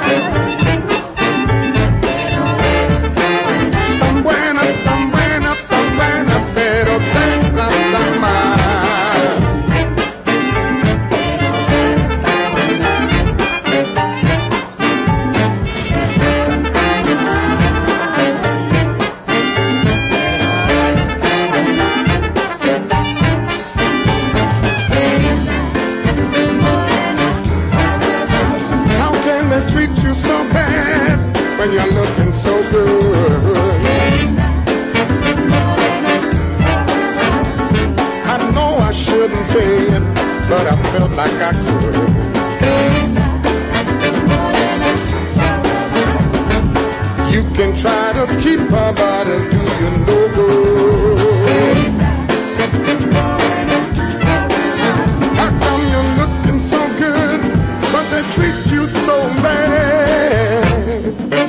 when you're looking so good. I know I shouldn't say it, but I felt like I could. You can try to keep her, but it'll do you no good. How come you're looking so good, but they treat you so bad?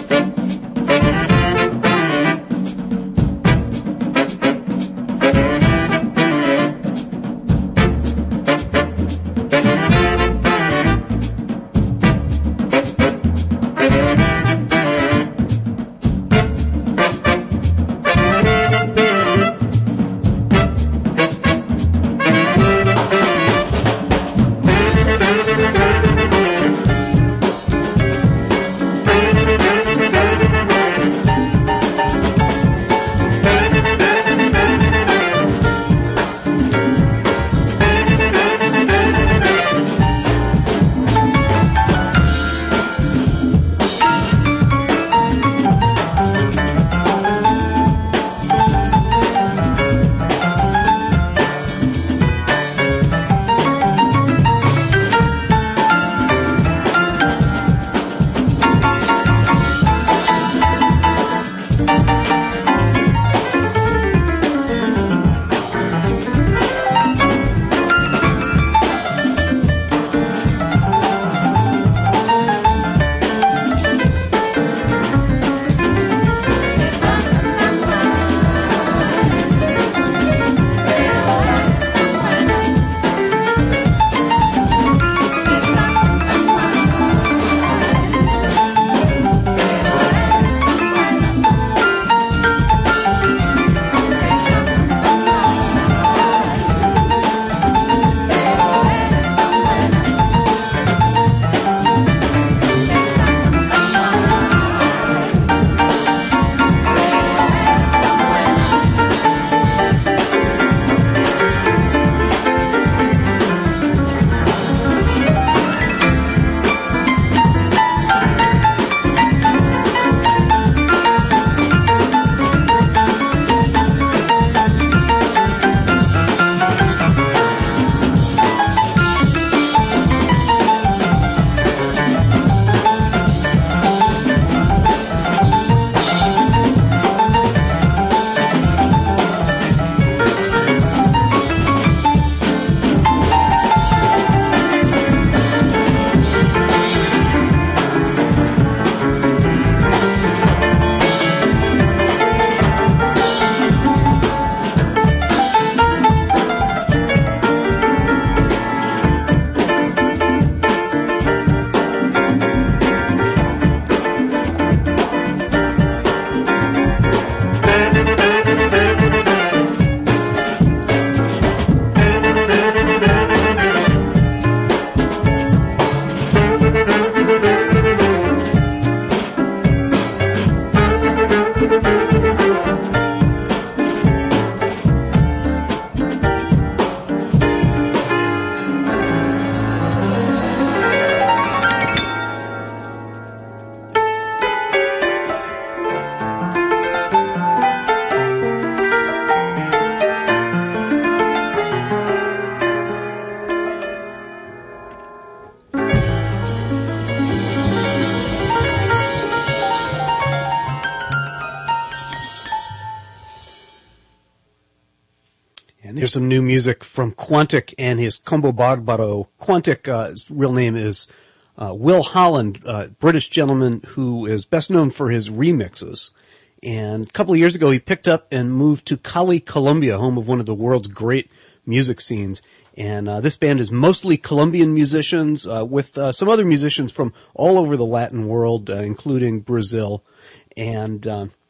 And there's some new music from Quantic and his Combo Barbaro. Quantic's real name is Will Holland, a British gentleman who is best known for his remixes. And a couple of years ago, he picked up and moved to Cali, Colombia, home of one of the world's great music scenes. And this band is mostly Colombian musicians with some other musicians from all over the Latin world, including Brazil. And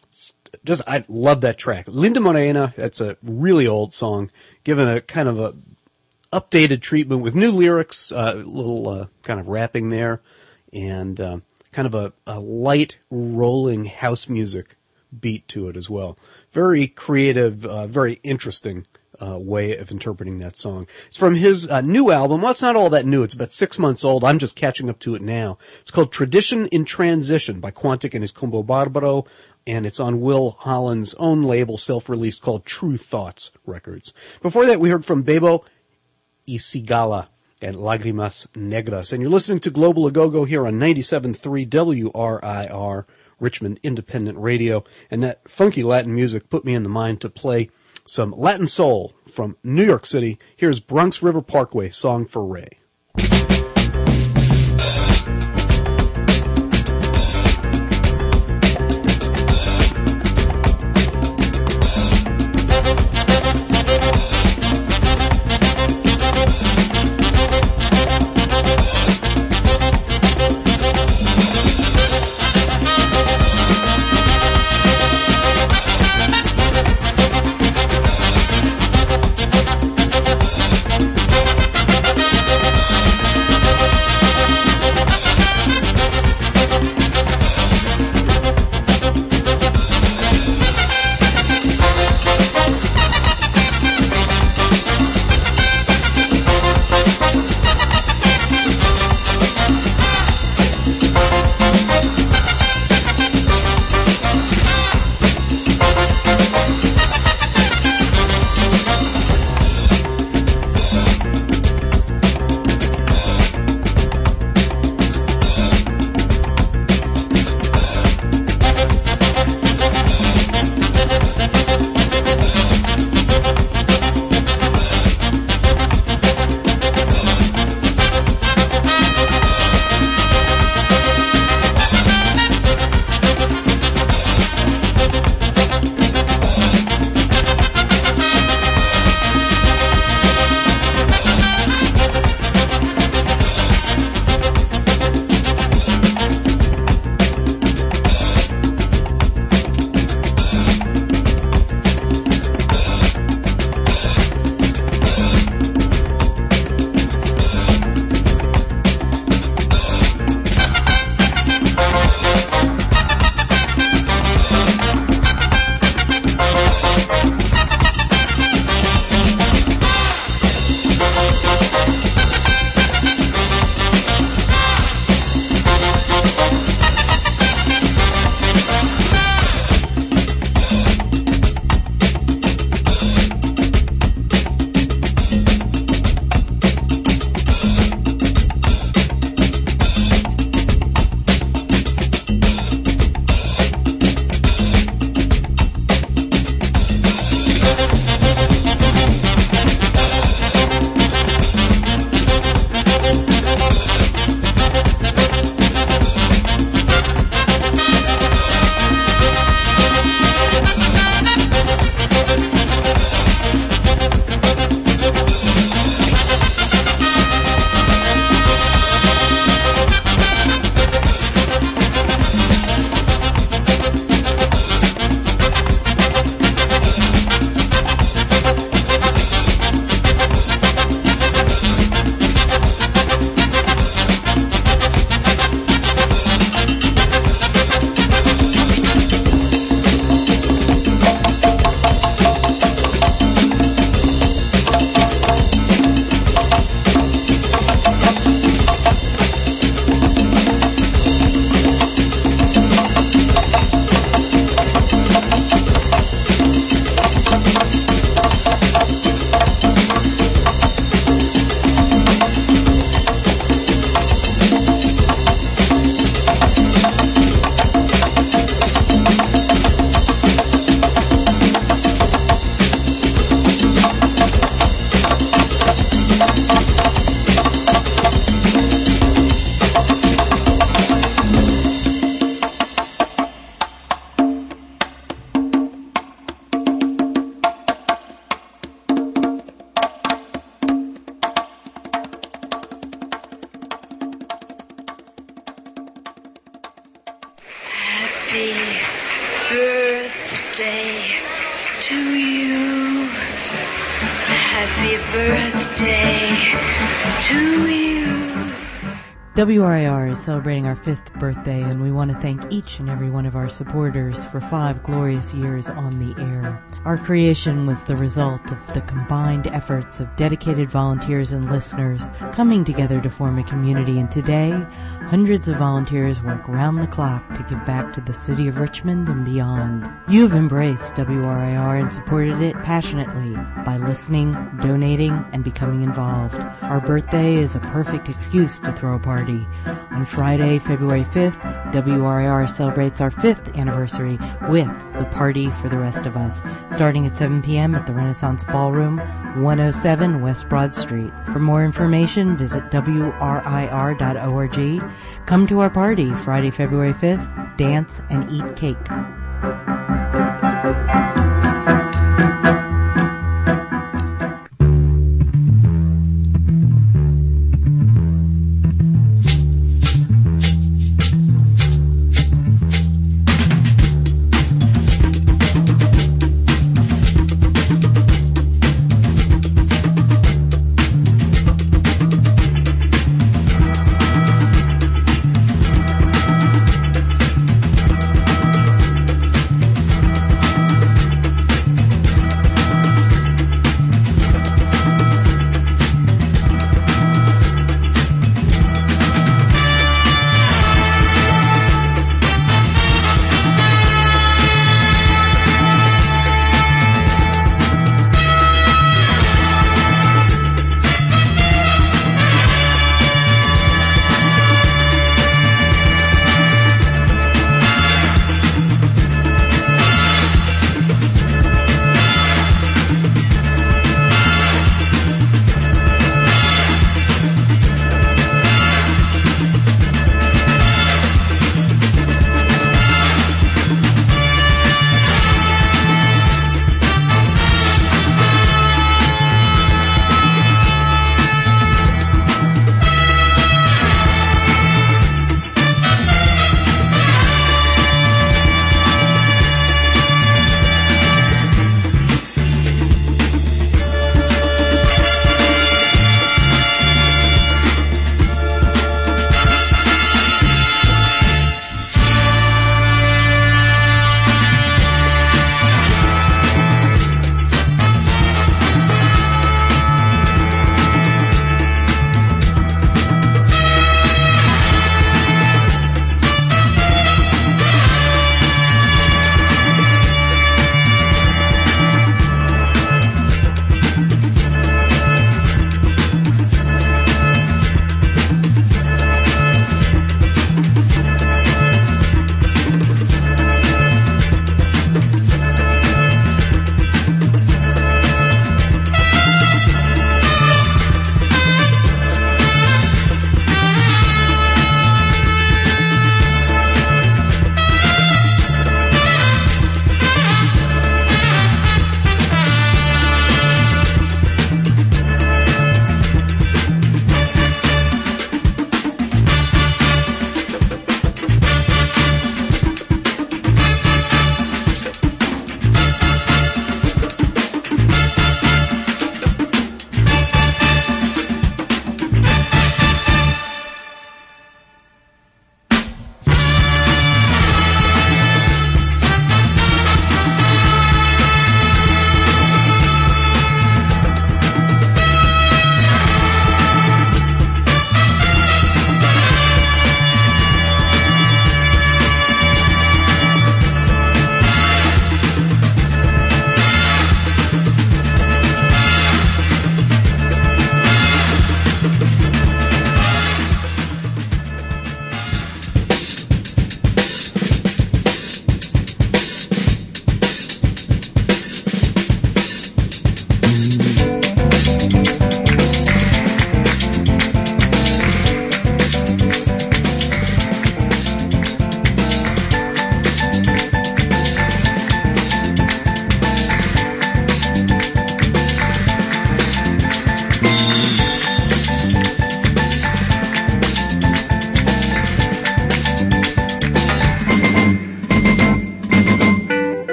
I love that track. Linda Morena, that's a really old song, given a kind of a updated treatment with new lyrics, a little kind of rapping there, and kind of a light rolling house music beat to it as well. Very creative, very interesting way of interpreting that song. It's from his new album. Well, it's not all that new. It's about 6 months old. I'm just catching up to it now. It's called Tradition in Transition by Quantic and his Combo Barbaro, and it's on Will Holland's own label, self-released, called True Thoughts Records. Before that, we heard from Bebo y Cigala and Lágrimas Negras. And you're listening to Global A-Go-Go here on 97.3 WRIR, Richmond Independent Radio. And that funky Latin music put me in the mind to play some Latin soul from New York City. Here's Bronx River Parkway, Song for Ray. birthday to you. Happy birthday to you. WRIR is celebrating our 5th birthday, and we want to thank each and every one of our supporters for 5 glorious years on the air. Our creation was the result of the combined efforts of dedicated volunteers and listeners coming together to form a community, and today, hundreds of volunteers work round the clock to give back to the city of Richmond and beyond. You have embraced WRIR and supported it passionately by listening, donating, and becoming involved. Our birthday is a perfect excuse to throw a party. On Friday, February 5th, WRIR celebrates our 5th anniversary with the Party for the Rest of Us, starting at 7 p.m. at the Renaissance Ballroom, 107 West Broad Street. For more information, visit WRIR.org. Come to our party Friday, February 5th, dance and eat cake.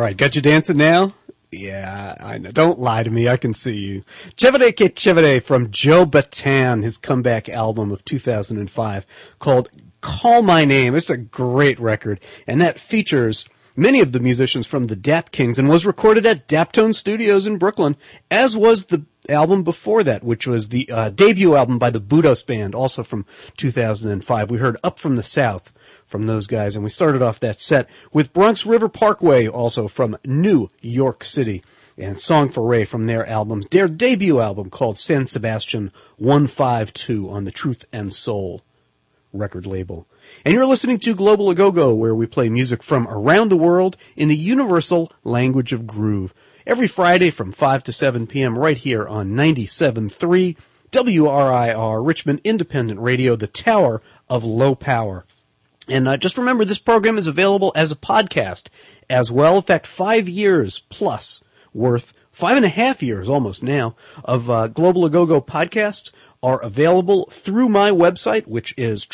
right, got you dancing now? Yeah, I know. Don't lie to me. I can see you. Chévere que Chévere from Joe Bataan, his comeback album of 2005 called Call My Name. It's a great record, and that features many of the musicians from the Dap Kings and was recorded at Daptone Studios in Brooklyn, as was the album before that, which was the debut album by the Budos Band, also from 2005. We heard Up from the South from those guys, and we started off that set with Bronx River Parkway, also from New York City, and Song for Ray from their debut album called San Sebastian 152 on the Truth and Soul record label. And you're listening to Global A-Go-Go, where we play music from around the world in the universal language of groove. Every Friday from 5 to 7 p.m. right here on 97.3 WRIR, Richmond Independent Radio, the Tower of Low Power. And just remember, this program is available as a podcast as well. In fact, 5 years plus worth, 5.5 years almost now, of Global A-Go-Go podcasts are available through my website, which is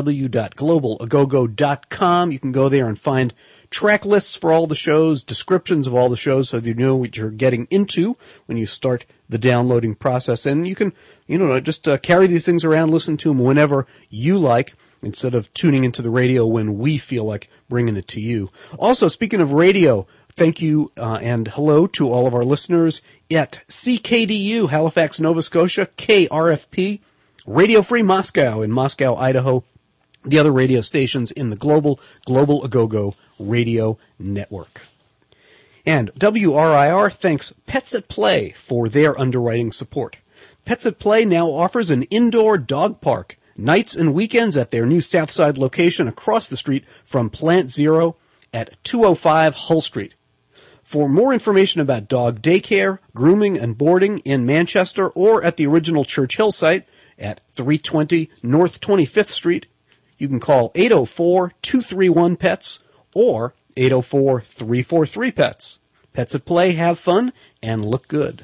www.globalagogo.com. You can go there and find track lists for all the shows, descriptions of all the shows, so that you know what you're getting into when you start the downloading process. And you can, just carry these things around, listen to them whenever you like, instead of tuning into the radio when we feel like bringing it to you. Also, speaking of radio, thank you and hello to all of our listeners at CKDU, Halifax, Nova Scotia, KRFP, Radio Free Moscow in Moscow, Idaho, the other radio stations in the Global A-Go-Go radio network. And WRIR thanks Pets at Play for their underwriting support. Pets at Play now offers an indoor dog park, nights and weekends at their new Southside location across the street from Plant Zero at 205 Hull Street. For more information about dog daycare, grooming, and boarding in Manchester or at the original Churchill site at 320 North 25th Street, you can call 804-231-PETS or 804-343-PETS. Pets at Play, have fun, and look good.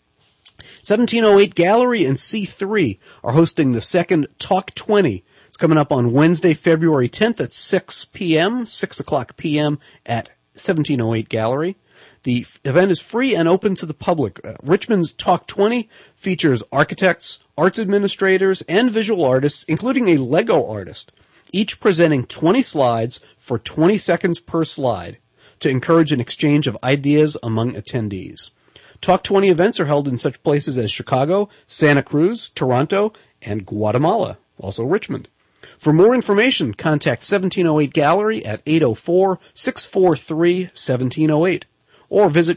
1708 Gallery and C3 are hosting the second Talk 20. It's coming up on Wednesday, February 10th at 6 o'clock p.m. at 1708 Gallery. The event is free and open to the public. Richmond's Talk 20 features architects, arts administrators, and visual artists, including a Lego artist, each presenting 20 slides for 20 seconds per slide to encourage an exchange of ideas among attendees. Talk 20 events are held in such places as Chicago, Santa Cruz, Toronto, and Guatemala, also Richmond. For more information, contact 1708 Gallery at 804-643-1708 or visit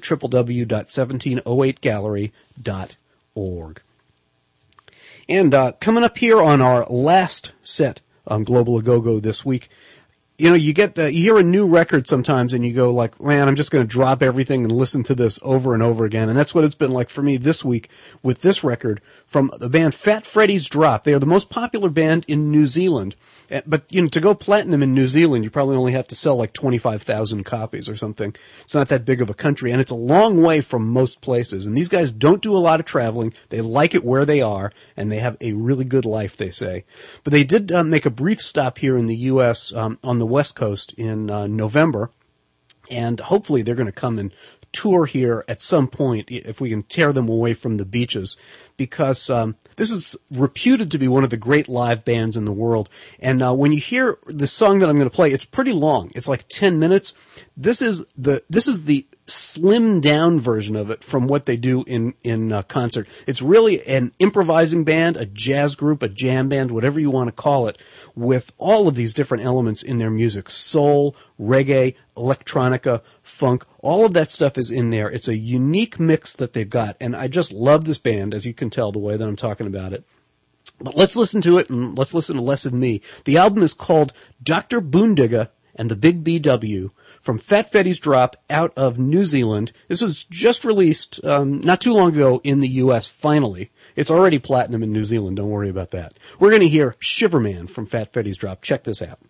www.1708gallery.org. And coming up here on our last set on Global A-Go-Go this week, you hear a new record sometimes and you go like, man, I'm just going to drop everything and listen to this over and over again. And that's what it's been like for me this week with this record from the band Fat Freddy's Drop. They are the most popular band in New Zealand. But, to go platinum in New Zealand, you probably only have to sell like 25,000 copies or something. It's not that big of a country, and it's a long way from most places. And these guys don't do a lot of traveling. They like it where they are, and they have a really good life, they say. But they did make a brief stop here in the U.S. On the West Coast in November, and hopefully they're going to come and tour here at some point if we can tear them away from the beaches, because this is reputed to be one of the great live bands in the world. And when you hear the song that I'm going to play, it's pretty long. It's like 10 minutes. This is the slimmed down version of it from what they do in concert. It's really an improvising band, a jazz group, a jam band, whatever you want to call it, with all of these different elements in their music. Soul, reggae, electronica, funk, all of that stuff is in there. It's a unique mix that they've got, and I just love this band, as you can tell the way that I'm talking about it. But let's listen to it, and let's listen to Less of Me. The album is called Dr. Boondigga and the Big BW, from Fat Freddy's Drop out of New Zealand. This was just released not too long ago in the U.S., finally. It's already platinum in New Zealand, don't worry about that. We're going to hear Shiverman from Fat Freddy's Drop. Check this out.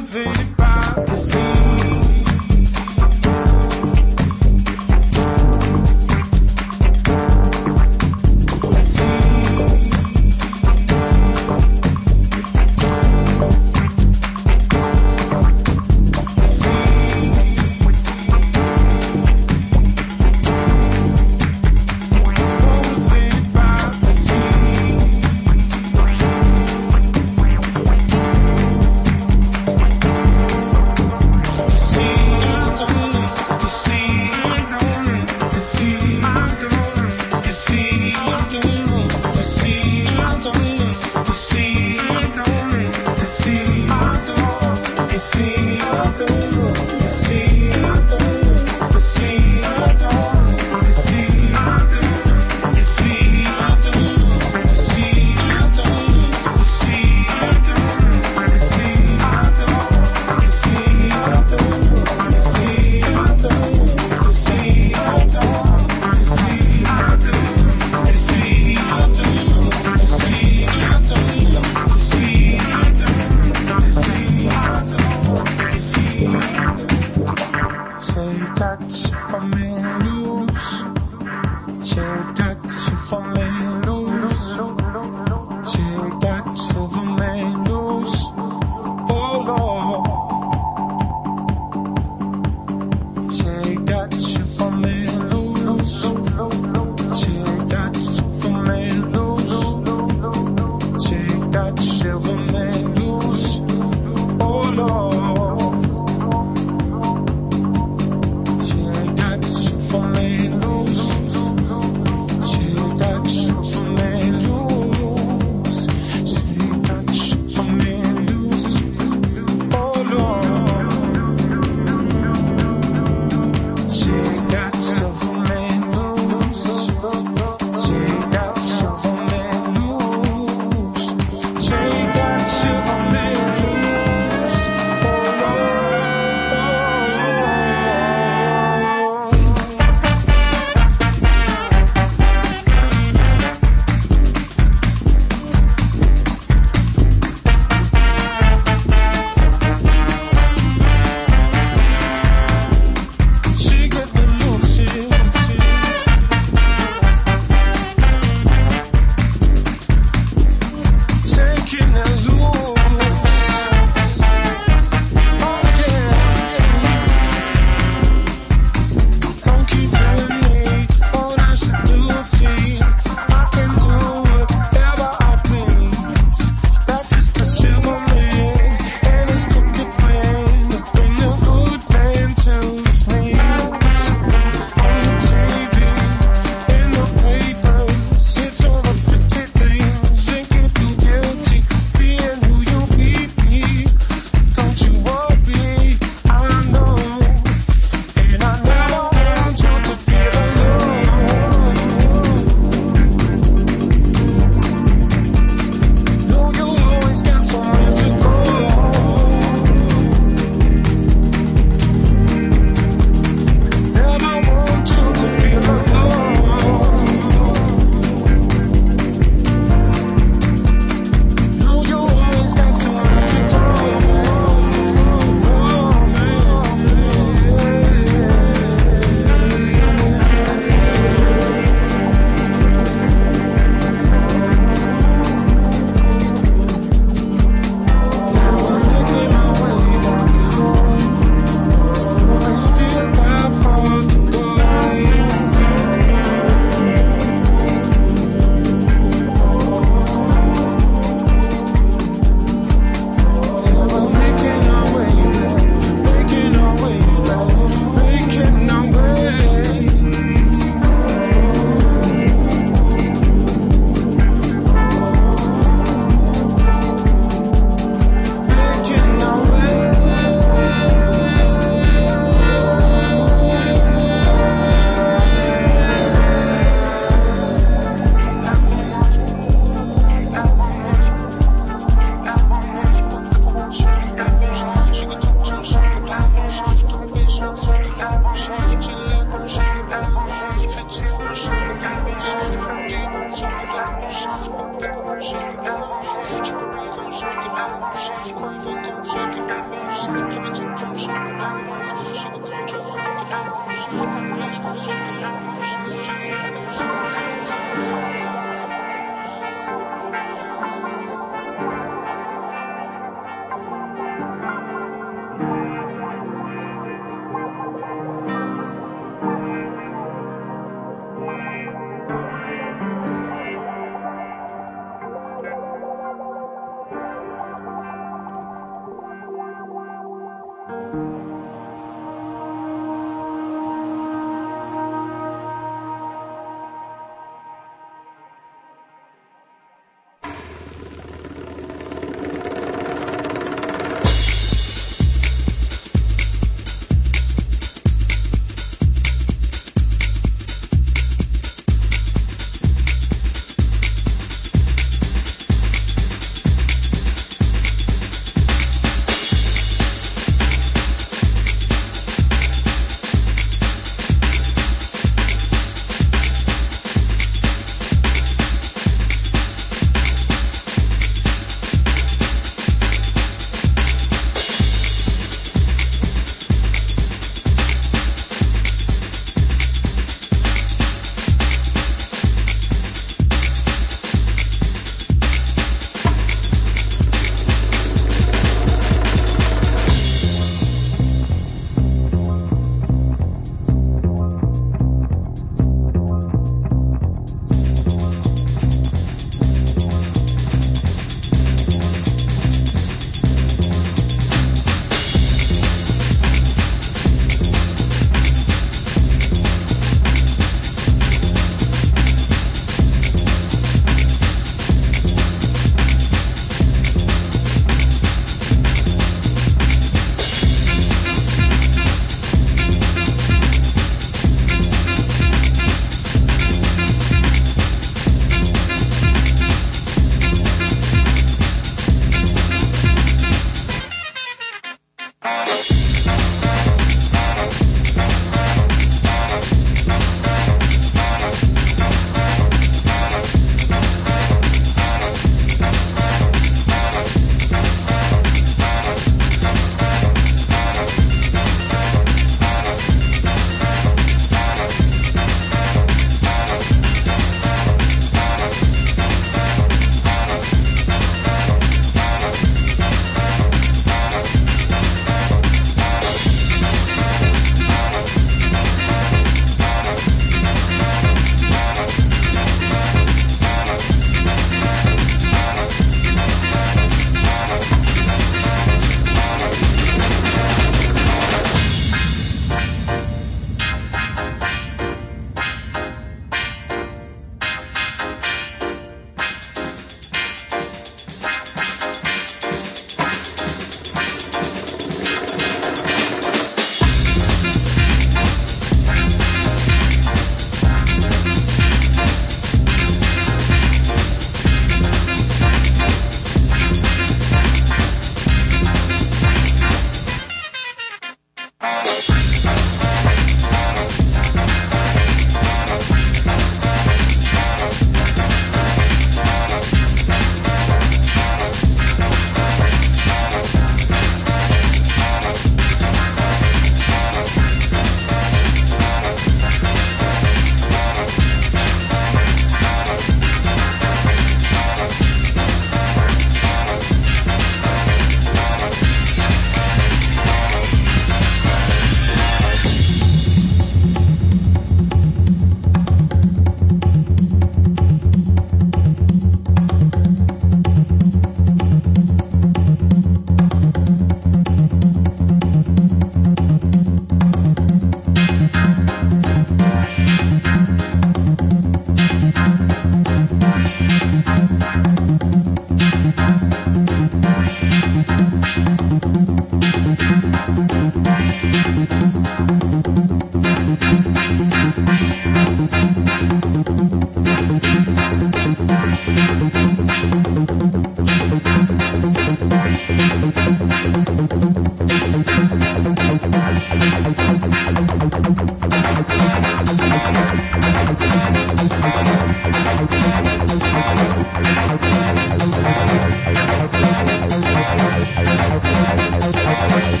Thank you.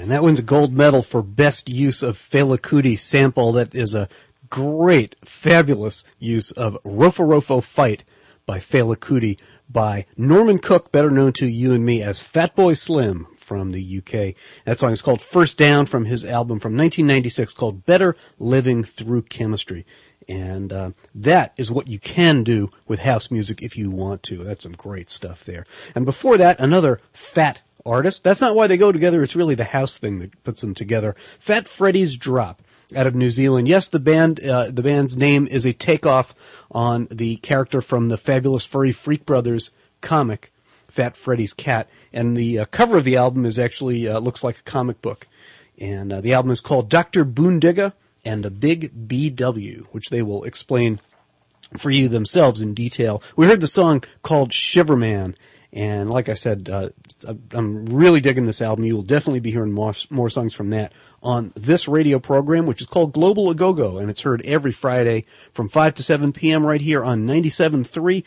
And that wins a gold medal for best use of Fela Kuti sample. That is a great, fabulous use of Rofo Rofo Fight by Fela Kuti by Norman Cook, better known to you and me as Fatboy Slim from the UK. That song is called First Down from his album from 1996 called Better Living Through Chemistry. And that is what you can do with house music if you want to. That's some great stuff there. And before that, another fat artist. That's not why they go together. It's really the house thing that puts them together. Fat Freddy's Drop out of New Zealand. Yes, the band's name is a takeoff on the character from the Fabulous Furry Freak Brothers comic, Fat Freddy's Cat. And the cover of the album is actually looks like a comic book. And the album is called Dr. Boondigga and the Big BW, which they will explain for you themselves in detail. We heard the song called Shiverman, and like I said, I'm really digging this album. You will definitely be hearing more songs from that on this radio program, which is called Global A-Go-Go, and it's heard every Friday from 5 to 7 p.m. right here on 97.3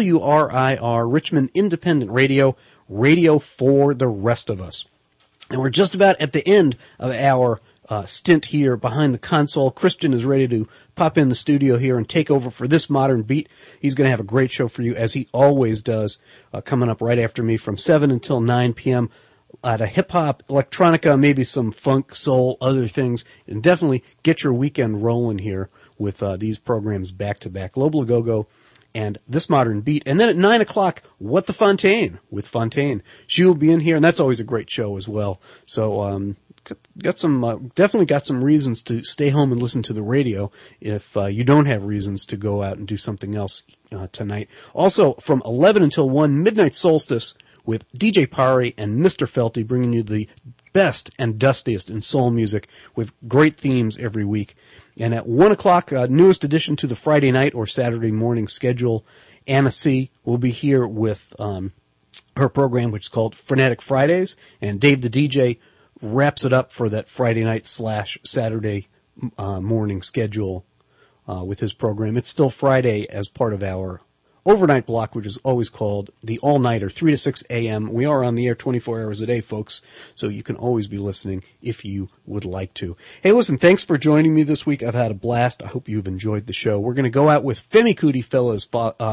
WRIR, Richmond Independent Radio, radio for the rest of us. And we're just about at the end of our stint here behind the console. Christian is ready to pop in the studio here and take over for this modern beat. He's going to have a great show for you, as he always does, coming up right after me from 7 until 9 p.m. at a hip-hop, electronica, maybe some funk, soul, other things. And definitely get your weekend rolling here with these programs back-to-back. Global A-Go-Go and This Modern Beat. And then at 9 o'clock, What the Fontaine with Fontaine. She will be in here, and that's always a great show as well. So, definitely got some reasons to stay home and listen to the radio if you don't have reasons to go out and do something else tonight. Also, from 11 until 1, Midnight Solstice with DJ Pari and Mr. Felty, bringing you the best and dustiest in soul music with great themes every week. And at 1 o'clock, newest addition to the Friday night or Saturday morning schedule, Anna C. will be here with her program, which is called Frenetic Fridays, and Dave the DJ wraps it up for that Friday night / Saturday morning schedule with his program. It's still Friday as part of our overnight block, which is always called the All-Nighter, 3 to 6 a.m. We are on the air 24 hours a day, folks, so you can always be listening if you would like to. Hey, listen, thanks for joining me this week. I've had a blast. I hope you've enjoyed the show. We're going to go out with Femi Kuti, Fela's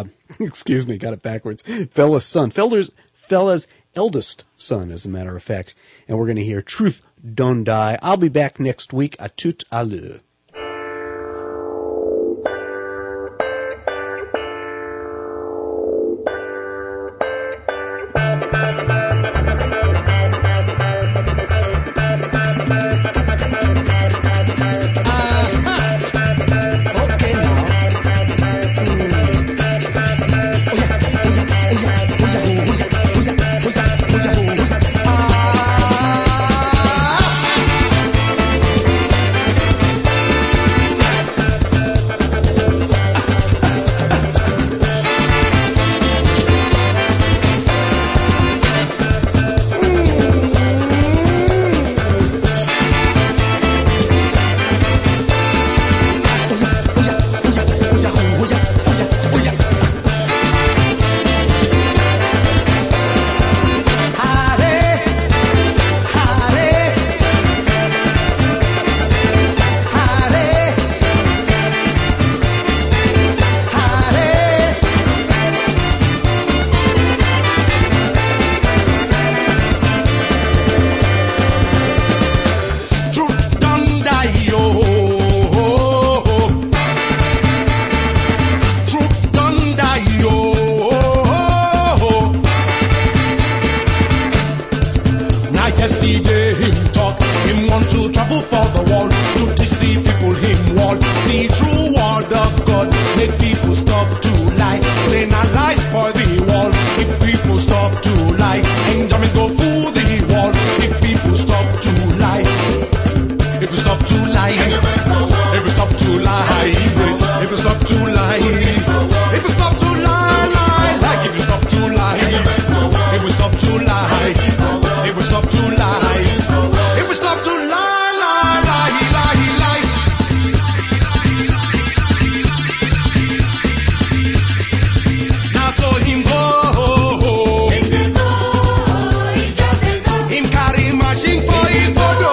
got it backwards, Fela's son. Fela's eldest son, as a matter of fact. And we're going to hear Truth Don't Die. I'll be back next week. A tout à l'heure. Machine for you,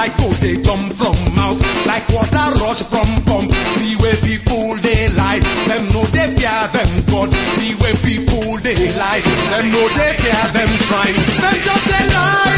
like gold they come from mouth, like water rush from pump. The way people they lie, them know they fear them God. The way people they lie, them know they fear them shrine. Them just they lie.